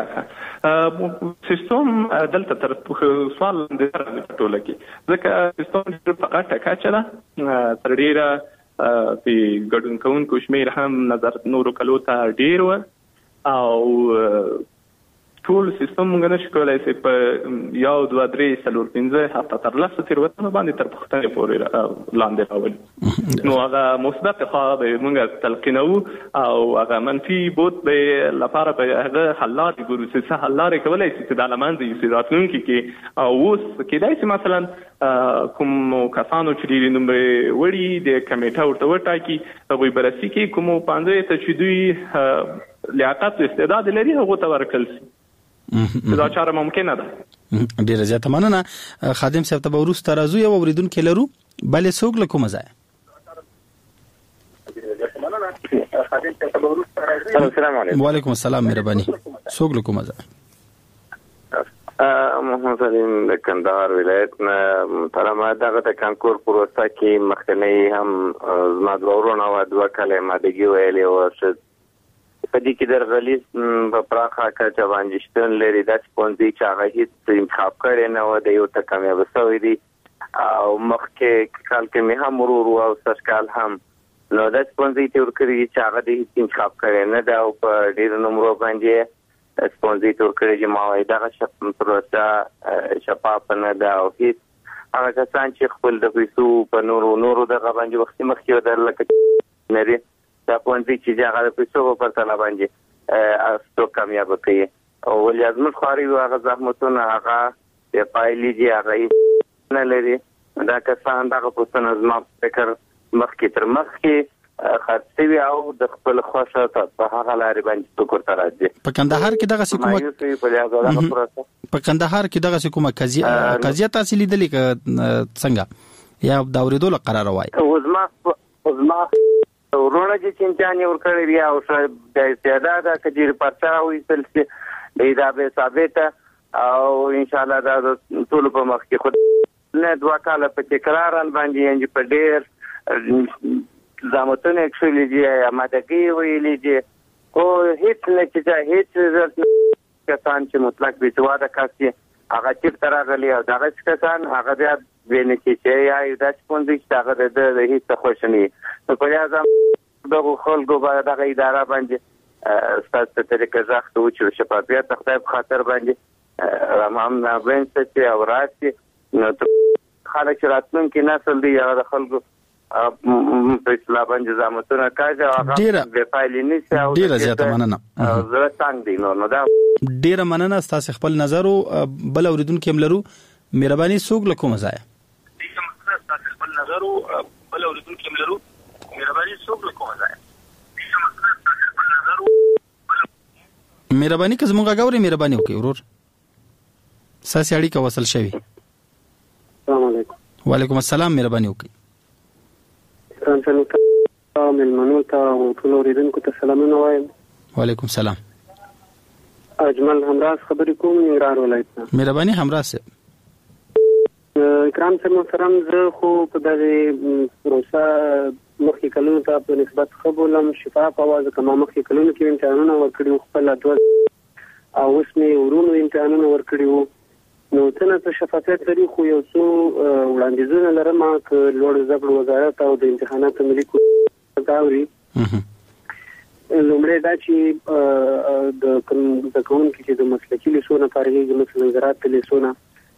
[SPEAKER 8] سیستم دلته تر سوال د ټوله کې ځکه سیستم فقط ټاکا ده تر ډیره په ګډون کوونکو شمیر هم نظر نورو کلو ته ډیر و او ټول سیستم موږ نشو کولای چې په یو دوه درې څلور پنځه هفته تر لاسه تیروتنه باندې تر پښتنې پورې لاندې راولي نو هغه مثبت خو به موږ تلقینو او هغه منفي بوت به لپاره به هغه حلات ګورو چې حلات کولای چې د علمانځي سیراتونکو کې او اوس کېدای شي مثلا کوم کسانو چې د نمبر وړي د کمیټه ورته وټاکي هغه بررسي کې کوم پاندې ته چې دوی لیاقت استعداد لري هغه ته ورکل شي دا چاره ممکنه ده.
[SPEAKER 7] ډیره زیاته مننه خادم صاحب ته ورسته راځو یو اوریدونکو لرو بلې څوک له کومه ځای؟
[SPEAKER 10] السلام علیکم.
[SPEAKER 7] وعلیکم السلام مهرباني څوک له کومه ځای؟
[SPEAKER 10] محمد سلیم د کندهار ولایت نه ترمه دغه د کانکور پروسه کې مخکنی هم زما د ورونو او دوه کله مادګي ویلې او په دې کې درغلي په پراخه کچه باندې شتون لري د سپونزي چې هغه هیڅ انتخاب کړي نه و د یو ته کامیاب شوی دی او مخکې کال کې مې هم ورور او سرکال هم نو د سپونزي تور کړی چې هغه د هیڅ انتخاب کړي نه دا په ډیر نمبر باندې سپونزي تور کړی چې ما وای دا شپ پروسه شفاف نه دا او هیڅ هغه کسان چې خپل د پیسو په نورو نورو دغه باندې وخت مخکې درلکه نری دا پوهنځي چې هغه د پیسو په پرتله باندې استو کامیاب کوي او ولې ازمت خاري هغه زحمتونه هغه د پایلې دی هغه نه لري دا کسان دغه پوښتنه زما فکر مخکې تر مخکې خاصوي او د خپل خوښه په هغه لارې باندې ټکر تر راځي.
[SPEAKER 7] په کندهار کې دغه کومه په کندهار کې دغه کومه قضیه قضیه تاسو لیدلې ک څنګه یا دا ورېدل قرار وای
[SPEAKER 10] وزما وزما ورونه چې امتحان ور کړی بیا او د استعداد کډیر پرچا وې سلسله دا به ثابته او ان شاء الله دا ټول په مخ کې خود نه دوا کاله په تکرارن باندې انج په ډیر زامتونه اکچولی دی امادګي ویلې دي او هیڅ نه چې هیڅ کسان چې مطلق بيتواده کاسي هغه چې تر غلي او دغه کسان هغه بیا ویني چې یا د سپوندې چې هغه د هیڅ خوشني نو په لازم دغه خلکو باندې دغه اداره باندې ستاسو طریقه ځخته او چې شفافیت خدای په خاطر باندې رامام نه وینځي چې او راسي نو خلک راتلون کې نسل دی هغه خلکو په اسلام باندې زموږه کاجه هغه په فایل نشي او
[SPEAKER 7] ډیره زیاته مننه
[SPEAKER 10] زه څنګه دی نو نو دا
[SPEAKER 7] ډیره مننه تاسو خپل نظر او بل اوریدونکو ملرو مهرباني سوق لکوم ځای تاسو خپل نظر او بل اوریدونکو ملرو مهرباني سوق لکوم ځای مهرباني که زموږه غوړي مهرباني وکړئ ورور ساسي اړیکه وصل شوی.
[SPEAKER 6] السلام علیکم.
[SPEAKER 7] وعلیکم السلام مهرباني وکړئ.
[SPEAKER 6] تاسو ملمنو ته او ټول اوریدونکو ته سلامونه وایم.
[SPEAKER 7] وعلیکم السلام.
[SPEAKER 6] اجمل همراز خبرې کوم ننګرهار ولایت نه.
[SPEAKER 7] مهرباني همراز صاحب.
[SPEAKER 6] کرام سره محترم زه خو په دغه پروسه مخکې کلونو ته په نسبت خبرم شفاف اواز کوم مخکې کلونو کې امتحانونه ورکړي خپل ادوار او اوس مې ورونو امتحانونه ورکړي وو نو څنګه شفافیت لري خو یو څو وړاندیزونه لرم چې لوړ زده کړو وزارت او د امتحاناتو ملي کوري لومړی دا چې د کوم کې چې د مسلکي لیسونه فارغي مثلا زراعت لیسونه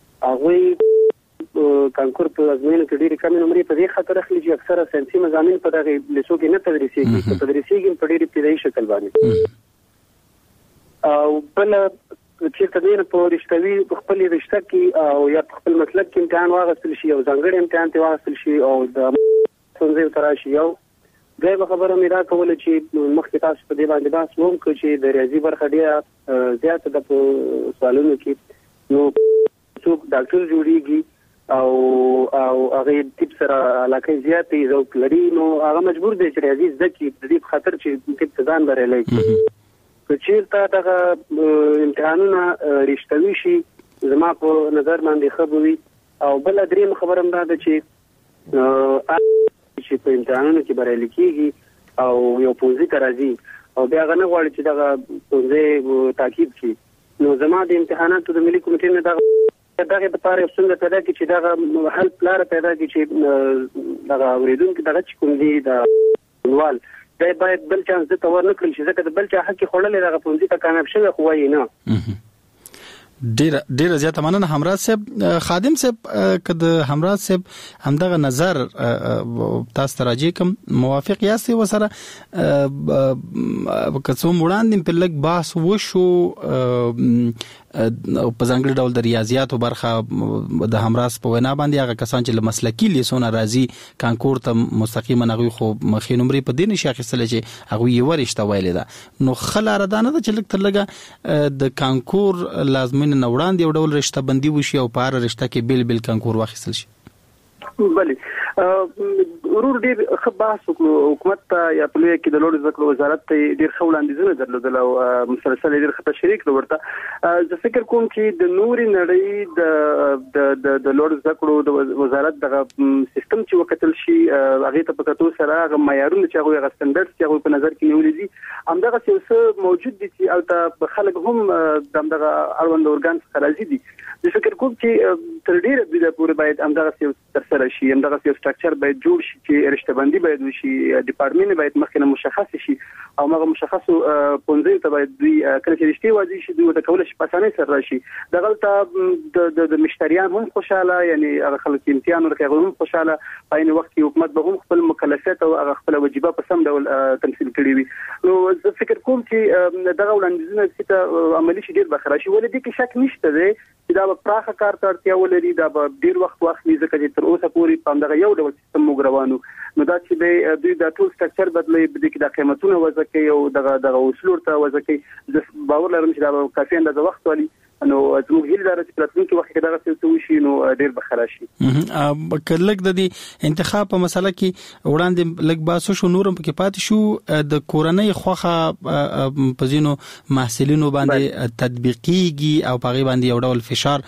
[SPEAKER 6] هغه کانکور په ازموینه کې ډېری کم نمرې په دې خاطر اخلي چې اکثره ساينسي مضامین په دغه لیسو کې نه تدریسي کیږي په تدریسي کې په ډېری ابتدایي شکل باندې او بل چې تدین په رښتوي خپل رښتا کې او یا خپل مسلک کې امتحان واغستل شي او ځانګړي امتحان ته واغستل شي او د څنګه تراشي یو دغه خبره مې را کوله چې مخکې تاسو په دې باندې بحث ووم چې د ریاضي برخه ډیره زیاته د سوالونو کې نو څوک ډاکټر جوړیږي او او هغه تیپ سره علاقه زیاتې ذوق لري نو هغه مجبور دی چې ریاضي زده کړي د دې خاطر چې تیپ ځان لري که چیرته دغه امتحانونه رښتوي شي زما په نظر باندې خبري او بل دریم خبرم دا ده چې چې په امتحانونو کې بریالي کیږي او یو پوزي راځي او بیا غنه غواړي چې دغه پوزي تاکید کړي نو زما د امتحاناتو د ملي کمیټې نه دغه دغه د پاره څنګه پیدا کی چې دغه حل پلان پیدا کی چې دغه اوریدونکو دغه کوم دي د ونوال دا باید بل چانس د تور نه کړی چې ځکه د بل چا حق خورلې دغه پونځي ته کامیاب شوی خو وایي نه
[SPEAKER 7] ډیر ډیر زیاته مننه همراز صاحب خادم صاحب کده همراز صاحب همدغه نظر تاسو راځي کوم موافق یاستي وسره کڅوم وړاندې په لګ باس وشو په ځانګړي ډول د ریاضیاتو برخه د همراز په وینا باندې هغه کسان چې مسلکي لیسونه راځي کانکور ته مستقیما هغه خو مخې نمرې په دې نشي اخیستل چې هغه یې ورشته ویل ده نو خلاره دانه چې لک تر لګه د کانکور لازمین نه وړاندې یو ډول رشته بندي وشي او په هر رشته کې بیل بیل کانکور واخیستل شي
[SPEAKER 6] بله ورور ډیر خباس حکومت ته یا په لوی کې د لوړ زده کړو وزارت ته ډیر خولندیزونه درلودل او مسلسل ډیر خطر شریک ورته زه فکر کوم چې د نوري نړۍ د د د لوړ زده کړو د وزارت دغه سیستم چې وکتل شي هغه ته په کتو سره هغه معیارونه چې هغه غستندرز چې هغه په نظر کې نیولې دي همدغه څه موجود دي چې او ته خلک هم دغه اړوند اورګان څخه راځي دي زه فکر کوم چې تر ډیره د پوره باید همدغه څه تر سره شي همدغه څه سټراکچر باید جوړ شي چې رشته بندي باید وشي ډپارټمنټ باید مخکنه مشخص شي او هغه مشخصو پونځي ته باید دوی کله چې رشتي واځي شي دوی ته کول شي پاسانه سره راشي دغه د د مشتریان هم خوشاله یعنی هغه خلک امتحان ورکوي هم خوشاله په این وخت کې حکومت به هم خپل مکلفیت او هغه خپل واجبات په سم ډول تمثيل کړي وي نو زه فکر کوم چې دغه وړاندیزونه چې عملی شي ډیر بخره شي ولې دې کې شک نشته دی چې دا به پراخه کار ته اړتیا ولري دا به ډیر وخت واخلي ځکه چې تر اوسه پورې په همدغه یو ډول سیستم موږ روانو نو دا چې دوی دا ټول سټراکچر بدلوي د کې د قیمتونو وضع کوي او دغه دغه اصول ته وضع کوي زه باور لرم چې دا به کافي اندازه وخت ولري نو زموږ هیله ده چې راتلونکي وخت کې دغه څه وشي نو ډیر بخره شي
[SPEAKER 7] کله د دې انتخاب په مسله کې وړاندې لګ باسو شو نورم پکې پاتې شو د کورنۍ خوخه په زینو محصلینو باندې تطبیقيږي او په غي باندې یو ډول فشار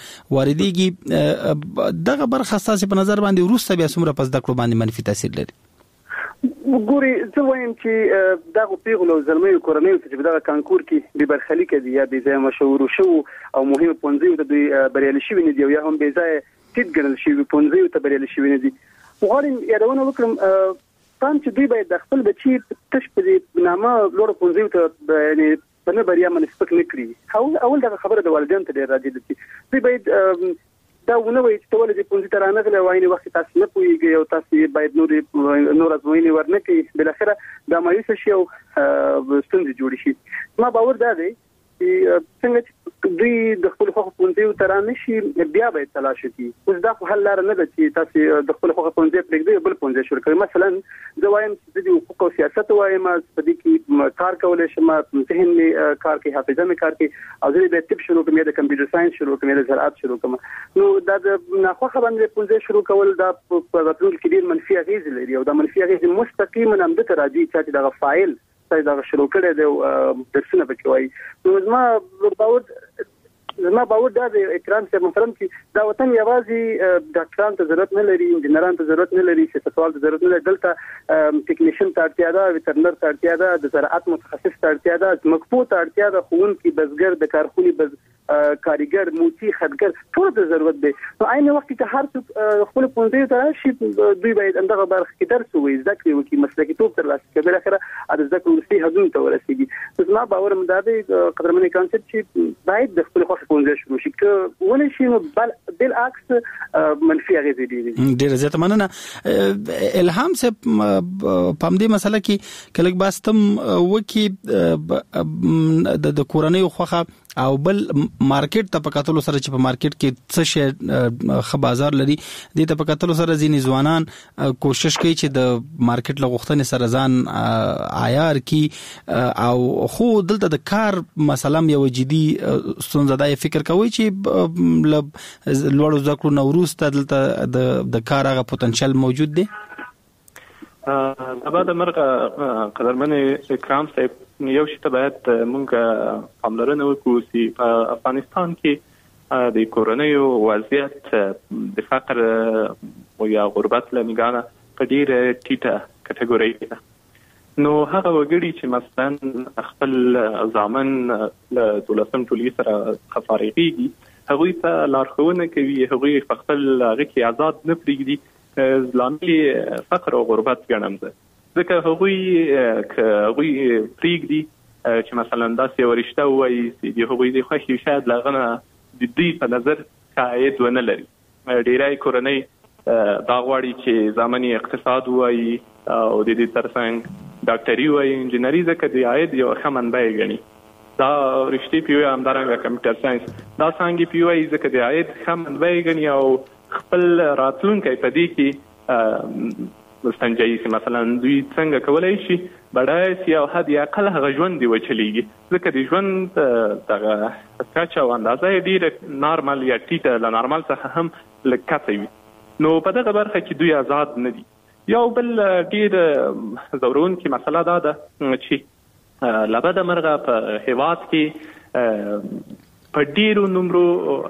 [SPEAKER 7] واردېږي دغه برخه اساسي په نظر باندې روسته بیا څومره پس د کړو باندې منفي تاثیر لري
[SPEAKER 6] ګوري زه وایم چې دغه پیغلو زلمي کورنۍ چې دغه کانکور کې د برخلیک دي یا د ځای مشهور شو او مهم پونځي ته دوی بریالي شوی نه دی یا هم به ځای تید ګرل شي پونځي ته بریالي شوی نه دي وغواړم یادونه وکړم پام چې دوی باید د خپل بچي تش په نامه لوړ پونځي ته یعنی په نه بریا منسپک نه کړی اول دغه خبره د والدین ته ډیر راځي چې دوی باید دا ونه وي چې ټول دې پونځي ترانه غلې وایي وخت تاسو نه پويږي او تاسو باید نور نور ازموینې ورنکې بل اخره دا مایوس شي او ستونزې جوړ شي ما باور دا دی چې څنګه دوی د خپل حقوق پونځي ترانه شي بیا به تلاش وکړي اوس دا خو حل لار نه ده چې تاسو د خپل حقوق پونځي پرېږدئ بل پونځي شروع کړئ مثلا زه وایم چې د حقوق او سیاست وایم په دې کې کار کولای شم ذهن می کار کوي حافظه می کار کوي او زه به طب شروع کوم د کمپیوټر ساينس شروع کوم د زراعت شروع کوم نو دا د ناخوخه باندې پونځي شروع کول دا په راتلونکي کې ډیر منفي اغیز لري او دا منفي اغیز مستقیما هم د تراجي چې د فایل دا شروع کړی دی درسونه پکې وایي نو زما باور زما باور دا د اکرام صاحب محترم چې دا وطن یوازې ډاکټرانو ته ضرورت نه لري انجنیرانو ته ضرورت نه لري سیاستوالو ته ضرورت نه لري دلته ټیکنیشن ته اړتیا ده ویټرنر ته اړتیا ده د زراعت متخصص ته اړتیا ده مکفو ته اړتیا ده ښوونکي بزګر د کارخونې بز کاریګر موتی خدګر ټول ته ضرورت دی نو عین وخت کې هر څوک خپل پونځي ته شي دوی باید اندغه برخه کې درس وي ځکه وکي مسلکي توپ تر لاسه کې بل اخره د ذکر ورسي حدود ته ورسیږي نو ما باور مدابه قدرمنې کانسپټ چې باید د خپل خپل پونځي شروع شي که ونه شي بل بالعکس منفي اغیز دي
[SPEAKER 7] ډیر زیات مننه الهام صاحب په دې مسله کې کله باستم وکي د کورنۍ خوخه او بل مارکیټ ته پکاتلو سره چې په مارکیټ کې څه شي خ بازار لري د ته پکاتلو سره ځینې ځوانان کوشش کوي چې د مارکیټ لغښتنې سره ځان عیار کی او خو دلته د کار مثلا یو جدي ستونزه دا فکر کوي چې لوړ ذکر نوروز ته دلته د کار هغه پوتنشل موجود دی
[SPEAKER 8] ابا د مرغه قدرمنې اکرام صاحب یو شی ته باید مونږ پاملرنه وکړو چې په افغانستان کې د کورونی وضعیت د فقر او یا غربت لنګانه په ډیره ټیټه کټګوري ده نو هغه وګړي چې مثلا خپل ځامن له دولتم ټولګي سره خفارېږي هغوی ته لارښوونه کوي هغوی خپل هغه کې آزاد نه پرېږدي ځلاني فقر او غربت ګڼم زه ځکه هغوی که هغوی پرېږدي چې مثلا داسې یوه رشته ووایي چې د هغوی د خوښې شاید له هغه نه د دوی په نظر عاید ونه لري ډېری کورنۍ دا غواړي چې زامن یې اقتصاد ووایي او د دې ترڅنګ ډاکټري ووایي انجینري ځکه د عاید یوه ښه منبع یې ګڼي دا رشتې پې وایي همدارنګه کمپیوټر ساینس دا څانګې پې وایي ځکه د عاید ښه منبع یې ګڼي او خپل راتلونکی په دې کې مستنجي چې مثلا دوی څنګه کولای شي بډای سي او حد اقل هغه ژوند دی وچلیږي ځکه د ژوند دغه کچه او اندازه ډیره نارمال یا ټیټه له نارمال څخه هم لږ کته وي نو په دغه برخه کې دوی آزاد نه دي یو بل ډیر ضرورونکې مسله دا ده چې لبد مرغه په هیواد کې په ډیرو نمرو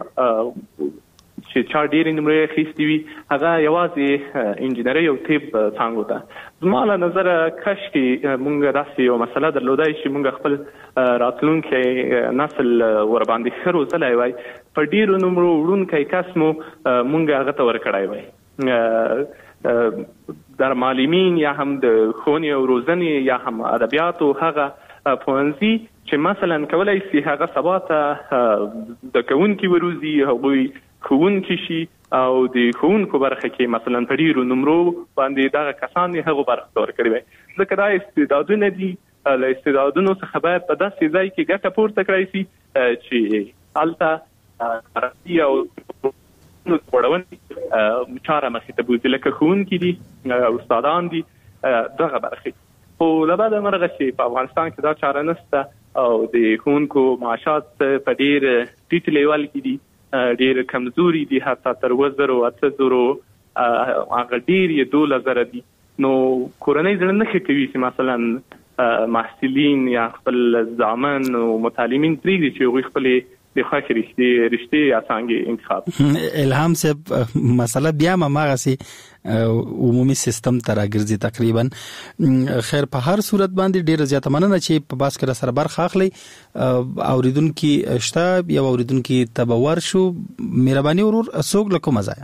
[SPEAKER 8] چې چا ډېرې نمرې اخیستې وي هغه یوازې انجینري او طب څانګو ته زما له نظره کاشکې موږ داسې یو مسله درلودای چې موږ خپل راتلونکی نسل ورباندې ښه روزلی وای په ډېرو نمرو وړونکی کس مو موږ هغه ته ورکړی وای در معلمین یا هم د ښوونې او روزنې یا هم ادبیاتو هغه پوهنځي چې مثلا کولای شي هغه سبا ته د کوونکي وروزي هغوی ښوونکي شي او د ښوونکو برخه کې مثلا په ډیرو نمرو باندې دغه کسان یې هغو برخه ورکړي وي ځکه دا استعدادونه دي له استعدادونو څخه باید په داسې ځای کې ګټه پورته کړی شي چې هلته عربي او وړاندې چاره مخې ته بوځي لکه ښوونکي دي استادان دي دغه برخې خو له بعده مرغه چې په افغانستان کې دا چاره نشته او د ښوونکو معاشات په ډېر ټیټ لیول کې دي ډېر کمزوري دي حتی تر اووه زرو اته زرو هغه ډېر یې دولس زره دي نو کورنۍ زړه نه ښه کوي چې مثلا محصلین یا خپل زامن او متعلمین پرېږدي چې هغوی خپلې د خوښې رشتې رشتې یا څانګې انتخاب.
[SPEAKER 7] الهام صاحب مسله بیا هم هماغسې عمومي سیستم ته راګرځي تقریبا. خیر په هر صورت باندې ډېره زیاته مننه چې په بحث کې راسره برخه اخلئ. اوریدونکي شته یو اوریدونکي ته به ورشو. مهرباني ورور څوک له کومه ځایه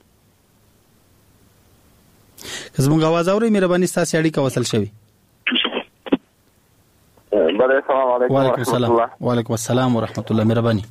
[SPEAKER 7] که زموږ اواز اورئ مهرباني ستاسې اړیکه وصل شوي.
[SPEAKER 13] بله السلام علیکم
[SPEAKER 7] ورحمت الله. وعلیکم السلام ورحمت الله. مهرباني.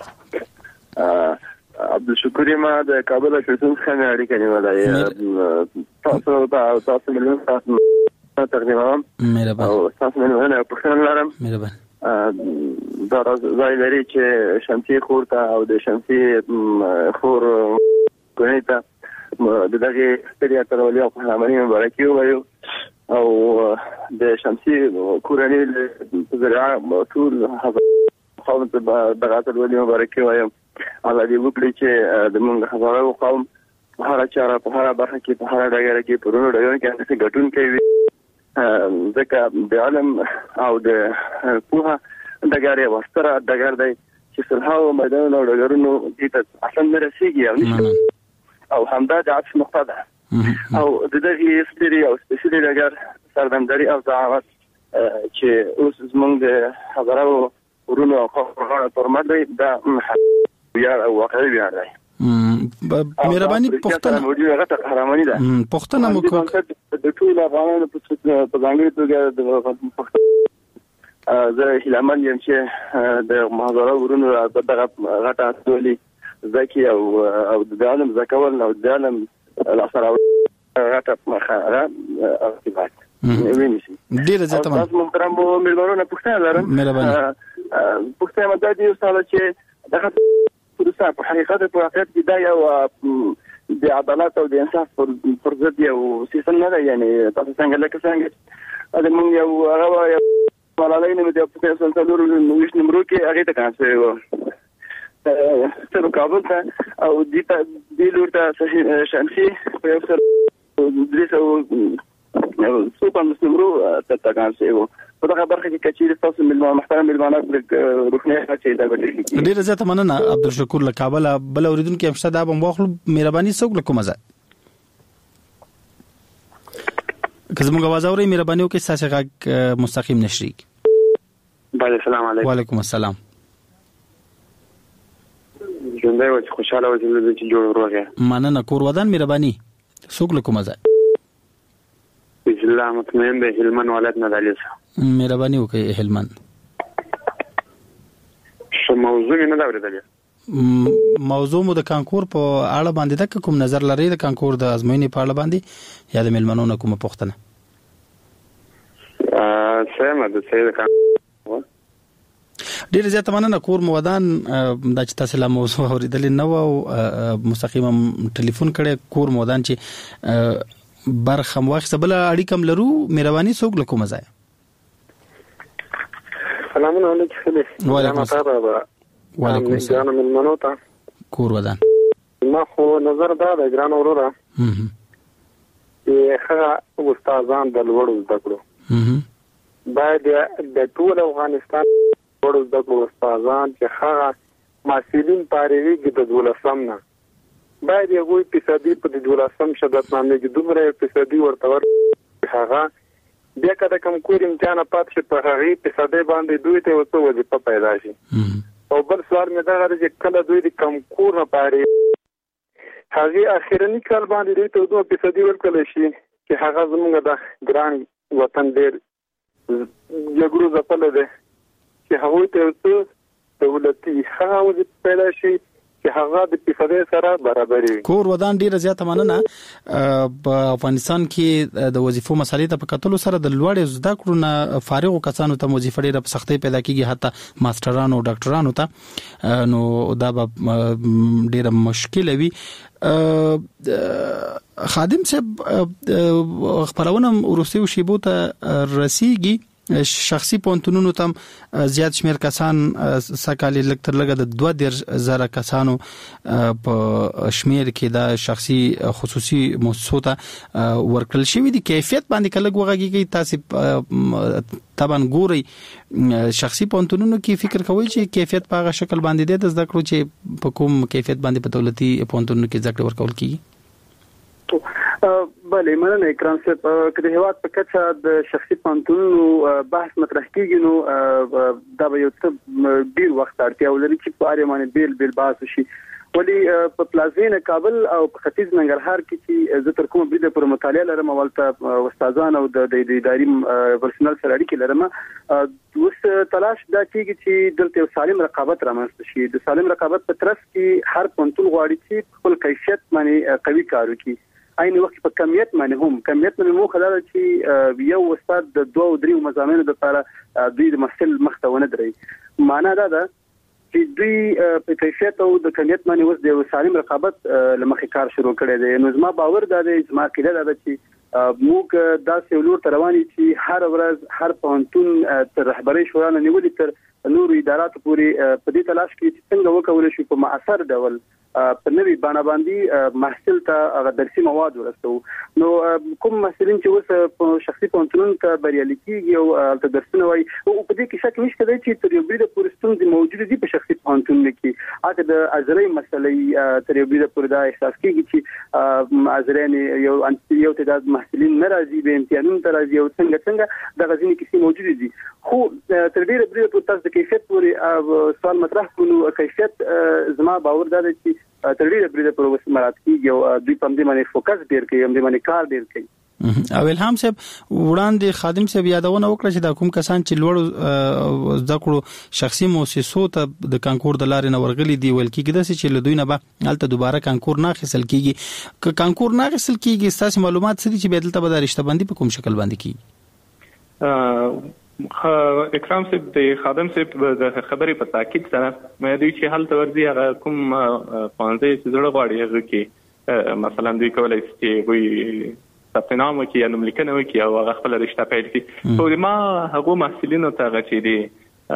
[SPEAKER 13] عبدالشکور ما د کابل پښتون خانه اړیکه نیولې تاسو تاسو مليون تاسو تقریبا
[SPEAKER 7] مهرباني
[SPEAKER 13] او تاسو مليون پښتون لرم.
[SPEAKER 7] مهرباني.
[SPEAKER 13] دا ځای لري چې شمسي خور ته او د شمسي خور کوي ته د دغه ستړیا ترولې او قهرماني مبارکي وایو او د شمسي کورنۍ زراعه ټول قوم ته دغه ترولې مبارکي وایم. الله دې وکړي چې د موږ هزارو قوم په هر چاره په هر برخه کې په هر ډګر کې پرونو ډګر کې هڅه ګټون کوي ځکه د علم او د پوهه ډګر یې وستره ډګر دی چې سلهاو میدان او ډګرونو دې ته اصلا نه رسیږي او نشي او همدا د عطف نقطه ده او د دغه سپیری او سپیشلی ډګر سردمداري او زعامت چې اوس زمونږ د هزارو ورونو او خبرونه پرمات دی دا یار او واقعي یار دی.
[SPEAKER 7] مهرباني پښتنه
[SPEAKER 13] موجوده غټه قهرماني ده.
[SPEAKER 7] پښتنه مو کو
[SPEAKER 13] د ټول افغانانو په ځانګړي توګه د زه هیلمن یم چې د هزارو ورونو دغه غټه ټولي ځکه او او د عالم ځکول او د عالم لاسره غټه مخه ارتباط ویني شي.
[SPEAKER 7] ډیر زیاته
[SPEAKER 13] تاسو محترم ملګرو پښتنه لرم.
[SPEAKER 7] مهرباني.
[SPEAKER 13] پښتنه مده دي استاد چې دغه پروسه په حقیقت په واقعیت کې دا یو د عدالت او د انصاف پر ضد یو سیستم نه دی. یعنی تاسو څنګه لکه څنګه د موږ یو هغه ملالۍ نه د په سنتلور نوښت نمبر کې هغه ته کانسه و تر کابل ته او د دې لور ته شمسي په یو سر درې سو څو پنځه نمبر ته کانسه و په دغه برخه کې کچېر تاسو ملمان محترم ملمانات روښنه چې دا غټي.
[SPEAKER 7] ډیره زیاته مننه عبدالشکور له کابل. بل اوریدونکو همشته دا بم واخلو. مهرباني څوک له کومه ځای که زموږ اواز اورئ مهرباني وکړئ ستاسې غږ مستقیم نشریږي.
[SPEAKER 14] بله السلام علیکم.
[SPEAKER 7] وعلیکم السلام.
[SPEAKER 14] ژوندی و چې خوشحاله و چې جوړ روغ یې.
[SPEAKER 7] مننه. کور ودان مهرباني څوک له کومه ځای؟
[SPEAKER 14] بسم الله مطمئن به هلمند ولایت نه دالیس.
[SPEAKER 7] مهرباني وکړئ هلمند.
[SPEAKER 14] څه موضوع نه دا ورېدلې؟
[SPEAKER 7] موضوع مو د کانکور په اړه باندې د کوم نظر لري؟ د کانکور د ازموینې په اړه باندې یا د ملمنو نه کومه پوښتنه؟
[SPEAKER 14] ا سمه ده سید کانکور
[SPEAKER 7] ډیر زیاته مننه. کور مو ودان د چې تاسو له موضوع اوریدل نه و مستقیما ټلیفون کړي. کور مو ودان چې برخه واخصه بل اړیکم لرو. مهرباني څوک له کومه ځای؟
[SPEAKER 14] سلامونه علیکم.
[SPEAKER 7] وعلیکم السلام. وعلیکم السلام.
[SPEAKER 14] ملمنو ته
[SPEAKER 7] کور ودان.
[SPEAKER 14] ما خو نظر دا د ګران وروره چې هغه استادان د لوړو زده کړو باید د ټول افغانستان لوړو زده کړو استادان چې هغه مسؤلین پاروي کې د دولسم نه باید یو فیصدي په د دولسم شهادتنامې کې دومره فیصدي ورته ور هغه بیا کله کوم کور امتحان پات شي په هغه فیصدي باندې دوی ته وڅو وظیفه پیدا شي. او بل سوال مې دا غواړي چې کله دوی د کم کور نه پاره هغه اخیرنی کال باندې ته دوه فیصد ورکړل شي چې هغه زموږ د ګران وطن ډېر جګړو ځپل دی چې هغه ته دولتي هغه وځي پیدا شي چې هغه د پیسې سره برابر وي.
[SPEAKER 7] کور ودان ډیره زیاته مننه. په افغانستان کې د وظیفو مسالې ته په کتلو سره د لوړ زده کړو نه فارغ کسانو ته وظیفه ډیره په سختۍ پیدا کیږي، حتی ماسترانو او ډاکټرانو ته، نو دا به ډیره مشکل وي. خادم صاحب خبرونه ورسېو شیبو ته رسیږي، شخصي پونتونونو تم زیات شمیر کسان سکالي لکتر لګه د دوه ډیر زره کسانو په شمیر کې دا شخصي خصوصي مؤسسو ته ورکړل شوی دي. کیفیت باندې کله غوږیږي تاسو طبعا ګوري شخصي پونتونونو کې فکر کوي چې کیفیت په هغه شکل باندې د زده کړو چې په کوم کیفیت باندې په دولتي پونتونونو کې زده کړه ورکول کیږي.
[SPEAKER 6] بله مننه اکرام صاحب. کله هیواد په کچه د شخصي پانتونونو بحث مطرح کیږي نو دا به یو څه ډیر وخت اړتیا ولري چې په اړه باندې بیل بیل بحث شي، ولی په پلازمینه کابل او په ختیځ ننګرهار کې چې زه تر کومه بریده پر مطالعه لرم، ولته استادان او د اداري پرسونل سره اړیکې لرم، اوس تلاش دا کیږي چې دلته سالم رقابت رامنځته شي. د سالم رقابت په ترڅ کې هر پونتون غواړي چې خپل کیفیت باندې قوي کار وکړي، عین وخت په کمیت باندې هم کمیت باندې مو خلل چې یو استاد د دوه او درې مضامینو لپاره دوی د محصل مختونه دري. معنا دا ده چې دوی په کیفیت او د کمیت باندې اوس د سالم رقابت لمخې کار شروع کړی دی. نو زما باور دا دی، زما عقیده دا ده چې موږ داسې ولور تر رواني چې هر ورځ هر پوهنتون تر رهبرۍ شورا نه نیولې تر نورو اداراتو پورې په دې تلاش کې چې څنګه وکول شي په مؤثر ډول په نوي باندې باندې محصل ته هغه درسي مواد ورسو. نو کوم محصلین چې اوس په شخصي پونتون ته بریالي کیږي او ته درسونه وایي، او په دې کې شک نشته دی چې تر یو بریده پورې ستونزې موجوده دي په شخصي پونتون کې. اته د اجرای مسلې تر یو بریده پورې دا احساس کیږي چې اجرای یو یو تعداد محصلین ناراضي به امتحانونو ته راځي او څنګه څنګه د غزنی کې موجوده دي. خو تر ډیره بریده پورې تاسو د کیفیت پورې سوال مطرح کړو. کیفیت زما باور دا دی چې تر ډیره بریده پر وسه مراد کیږي او دوی په دې باندې فوکس ډیر کوي، هم دې باندې کار ډیر کوي.
[SPEAKER 7] او الهام صاحب وړاندې خادم صاحب یادونه وکړه چې دا کوم کسان چې لوړ زده کړو شخصي مؤسسو ته د کانکور د لارې نه ورغلي دي، ول کېږي د چې له دوی نه به الته دوباره کانکور نه اخیستل کیږي. که کانکور نه اخیستل کیږي ستاسو معلومات څه دي چې به دلته به د رشته بندي په کوم شکل باندې کیږي؟
[SPEAKER 8] اکرام صاحب د خادم صاحب د خبرې په تاکید سره مې دوی چې حل تورځي هغه کوم پانځه چې زړه غواړي هغه کې مثلا دوی کولای شي چې وي ثبتنام وکړي یا نوملیکنه وکړي او هغه خپل رشته پیل کړي. خو ما هغه محصلینو ته هغه چې دي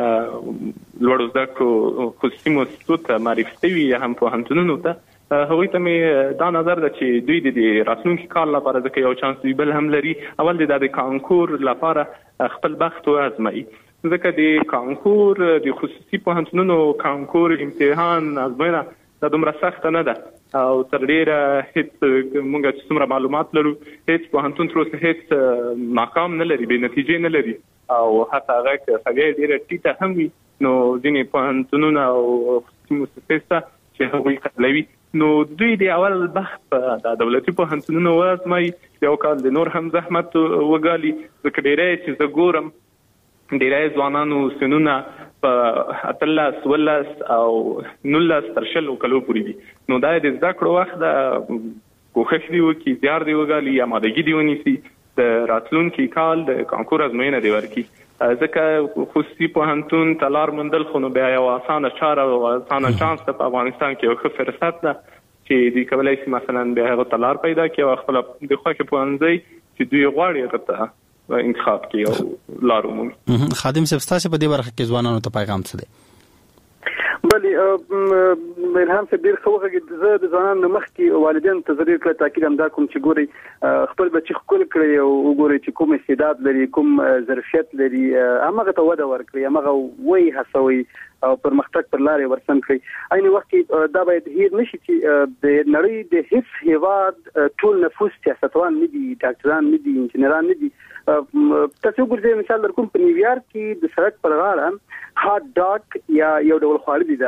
[SPEAKER 8] لوړ زده کړو خصوصي مؤسسو ته معرفي شوي یا هم پوهنتونونو ته، هغوی ته مې دا نظر ده چې دوی د راتلونکي کال لپاره ځکه یو چانس دوی بل هم لري، اول د کانکور لپاره خپل بخت وازمایي. ځکه د کانکور د خصوصي پوهنتونونو کانکور امتحان ازموینه دا دومره سخته نه ده او تر ډیره هیڅ موږ چې څومره معلومات لرو هیڅ پوهنتون تر اوسه هیڅ ناکام نه لري، بې نتیجې نه لري، او حتی هغه که سویه ډیره ټیټه هم وي نو ځینې پوهنتونونه او خصوصي مؤسسې ته چې هغوی قبلوي نو دوی د اول بخت په د دولتي پوهنتونونو وازمایي، یو کال د نور هم زحمت وګالي. ځکه ډیری چې زه ګورم ډیری ځوانانو سنونه په اتلس ولس او نولس تر شلو کلو پورې دي. نو دا د زده کړو وخت د کوښښ دی وکړي، زیار دی وګالي، امادګي دی ونیسي د راتلونکي کال د کانکور ازموینه دی ورکړي. ځکه خصوصي پوهنتون ته لار موندل خو نو بیا یو اسانه چاره او اسانه چانس په افغانستان کې یو ښه فرصت ده چې دوی کولی شي مثلا بیا هغه ته لار پیدا کړي او خپل د خوښې پوهنځی چې دوی غواړي هغه ته انتخاب کړي او لار ومومي.
[SPEAKER 7] خادم صاحب ستاسو په دې برخه کې ځوانانو ته پیغام څه دی؟
[SPEAKER 6] بلی الهام صاحب ډیر ښه وغږېد. زه د ځوانانو مخکې والدینو ته زه ډېر کله تاکید همدا کوم چې ګورئ خپل بچي ښکل کړئ او وګورئ چې کوم استعداد لري، کوم ظرفیت لري، همغه ته وده ورکړئ، همغه وایي هڅوئ او پرمختګ پر لارې ورسم کړئ. عین وخت کې دا باید هیر نشي چې د نړۍ د هیڅ هیواد ټول نفوس سیاستوان نه دي، ډاکټران نه دي، انجنیران نه دي. تاسو وګورئ مثال در کوم په نیویارک کې د سړک پر غاړه هات ډاګ یا یو ډول خواړه دي، دا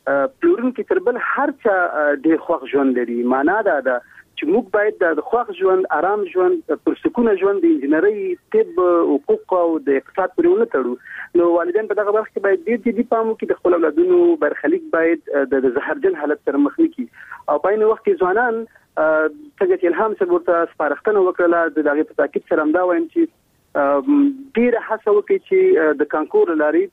[SPEAKER 6] پلورونکي تر بل هر چا ډېر خوښ ژوند لري. معنا دا ده چې موږ باید د خوښ ژوند، آرام ژوند، پر سکونه ژوند د انجنیري، طب، حقوق او د اقتصاد پورې ونه تړو. نو والدین په دغه برخه کې باید ډېر جدي پام وکړي. د خپل اولادونو برخلیک باید د زهرجن حالت سره مخ نه کړي او په عین وخت کې ځوانان څنګه چې الهام صاحب ورته سپارښتنه وکړه، د هغې په تاکید سره همدا وایم چې ډېره هڅه وکړي چې د کانکور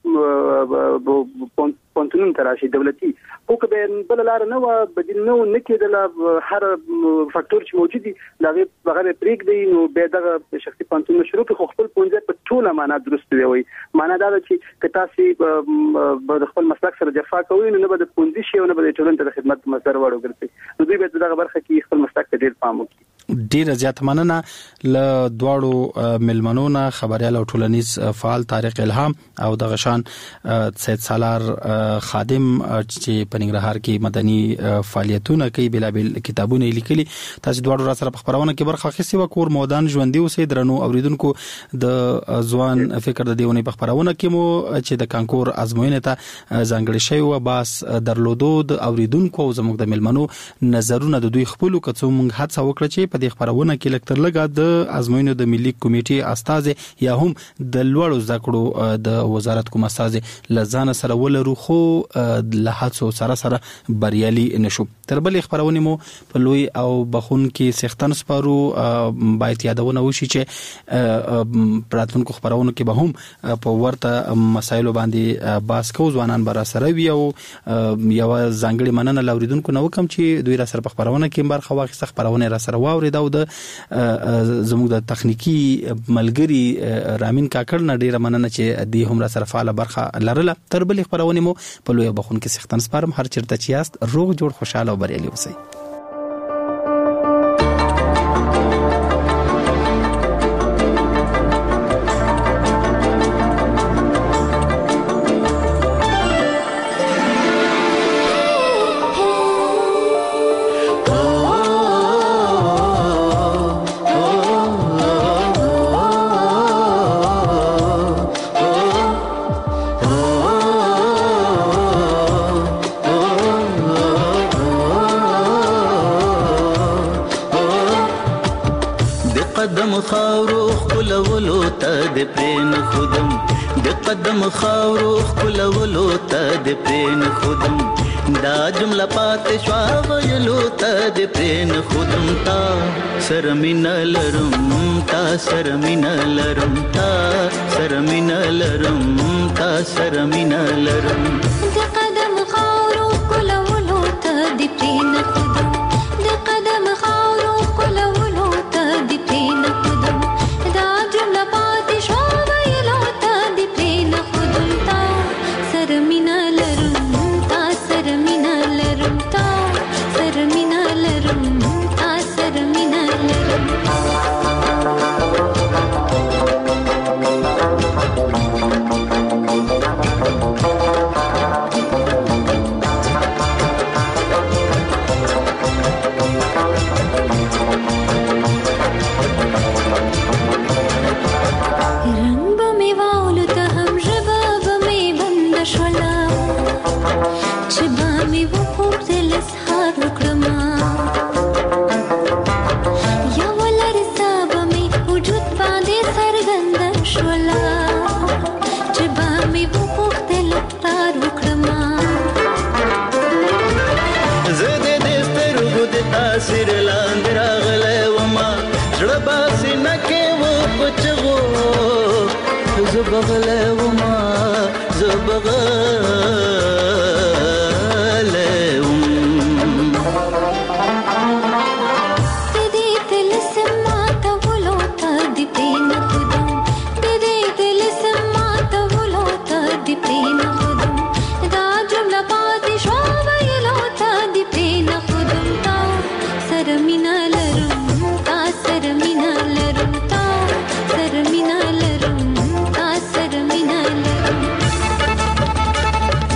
[SPEAKER 6] لارې پوهنتونونو ته راشي دولتي. خو که به بله لاره نه وه، بدیل نه و، نه کېدله، هر فاکتور چې موجود دي د هغې هغه به پرېږدئ، نو بیا دغه شخصي پوهنتونونه شروع کړي. خو خپل ښوونځی په ټوله معنا درست ویوئ. معنا دا ده چې که تاسې به د خپل مسلک سره جفا کوئ، نو نه به د ښوونځي شي او نه به د ټولنې ته د خدمت مصدر وړ وګرځئ. نو دوی باید په دغه برخه کې خپل مسلک ته ډېر پام وکړي.
[SPEAKER 7] ډیره زیاته مننه له دواړو ملمنو نه، خبريال او ټولنیز فعال طارق الهام او د غشان سید سالار خادم چې په ننګرهار کې مدني فعالیتونه کوي، بلابل کتابونه لیکلي. تاسو دواړو را سره په خبرونه کې برخه اخیستې و. کور مودان ژوندۍ اوسئ. درنو اوریدونکو، د ځوان فکر د دیونی په خبرونه کې مو چې د کانکور ازموینې ته ځانګړی شوی و باس درلودو د اوریدونکو او زموږ د ملمنو نظرونه د دوی خپل کڅو مونږ هڅه وکړه چې په دې خبرونه کې لکتر لګا د ازموینو د ملي کمیټې استاد یا هم د لوړو زده کړو د وزارت کوم استاد لزان سره ولرو، خو له هڅو سره سره بریالي نشو. تر بل خبرونه مو په لوی او بخون کې سختن سپارو. باید یادونه وشي چې پراتونکو خبرونه کې به هم په ورته مسایلو باندې باس کو ځوانان برا سره وي او یو ځانګړي مننه لوریدونکو نو کوم چې دوی را سره په خبرونه کې برخه واخیسته، خبرونه را سره واوري دا د زموږ د تخنیکی ملګری رامین کاکړ نه ډیره مننه چې دی هم را سره فعال برخه لرله. تر بل خبرونه مو په لوی بخون کې سختن سپارم. هر چیرته چې یاست روغ جوړ خوشاله او بریالي اوسئ.
[SPEAKER 15] خاورو خلولو ته د پرین خودم، د قدم خاورو خلولو ته د پرین خودم، دا جمله پات شوا ویلو ته د پرین خودم. تا سره مینا لرم، تا سره مینا لرم، تا سره مینا لرم، تا سره مینا لرم.
[SPEAKER 16] د قدم خاورو خلولو ته د پرین خودم، د قدم خاورو خلولو ته د پرین خودم، دا جمله پاتې شو ویلو ته د پرین خودم. تا سره مینا لرم، تا سره مینا لرم، تا سره مینا لرم، تا سره مینا لرم.
[SPEAKER 15] سر لاندې راغلی وما زړه باسي نکې و پچغو زه بغلی وما زه بغلی وم
[SPEAKER 16] دې تلسم ماته ولو ته دې پرېن خودم دې تلسم ماته ولو ته دې پرېن خودم دا جمله پاتې شو ویلو ته دې پرېن خودم تا سره مینا لرم تا سره مینا لرم تا سره مینا لرم تا سره مینا لرم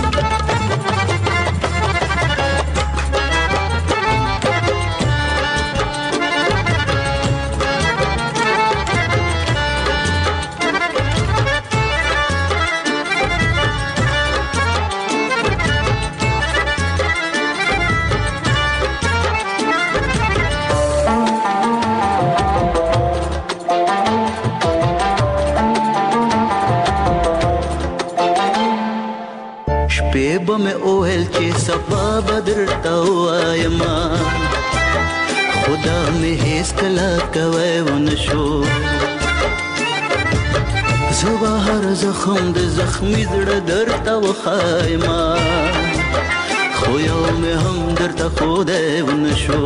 [SPEAKER 15] صفا بدر توايما خدا مې هیڅ کله کوي ونشو زبا هر زخم د زخمی زړه درته وخایما خو یو مې هم درته خوده ونشو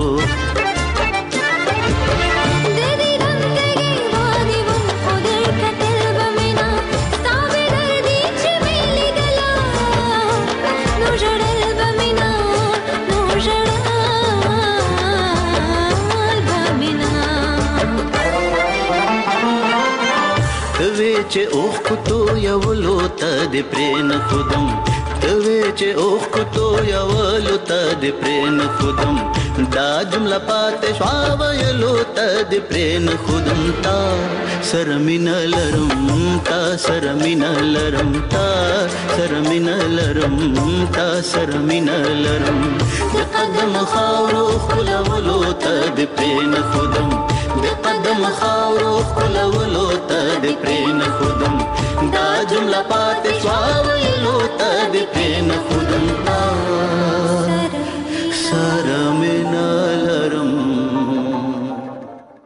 [SPEAKER 15] چې اوخ کوتو یو لوته د پرین خودم توی چې اوخ کوتو یو لوته د پرین خودم دا جمله پاتې شوا ویلو ته د پرین خودم تا سرمین لرم تا سرمین لرم تا سرمین لرم تا سرمین لرم د قدم خاورو خلولو ته د پرین خودم د قدم خاورو خلولو ته د پرین خودم دا جمله پاتې شوا ویلو ته د پرین خودم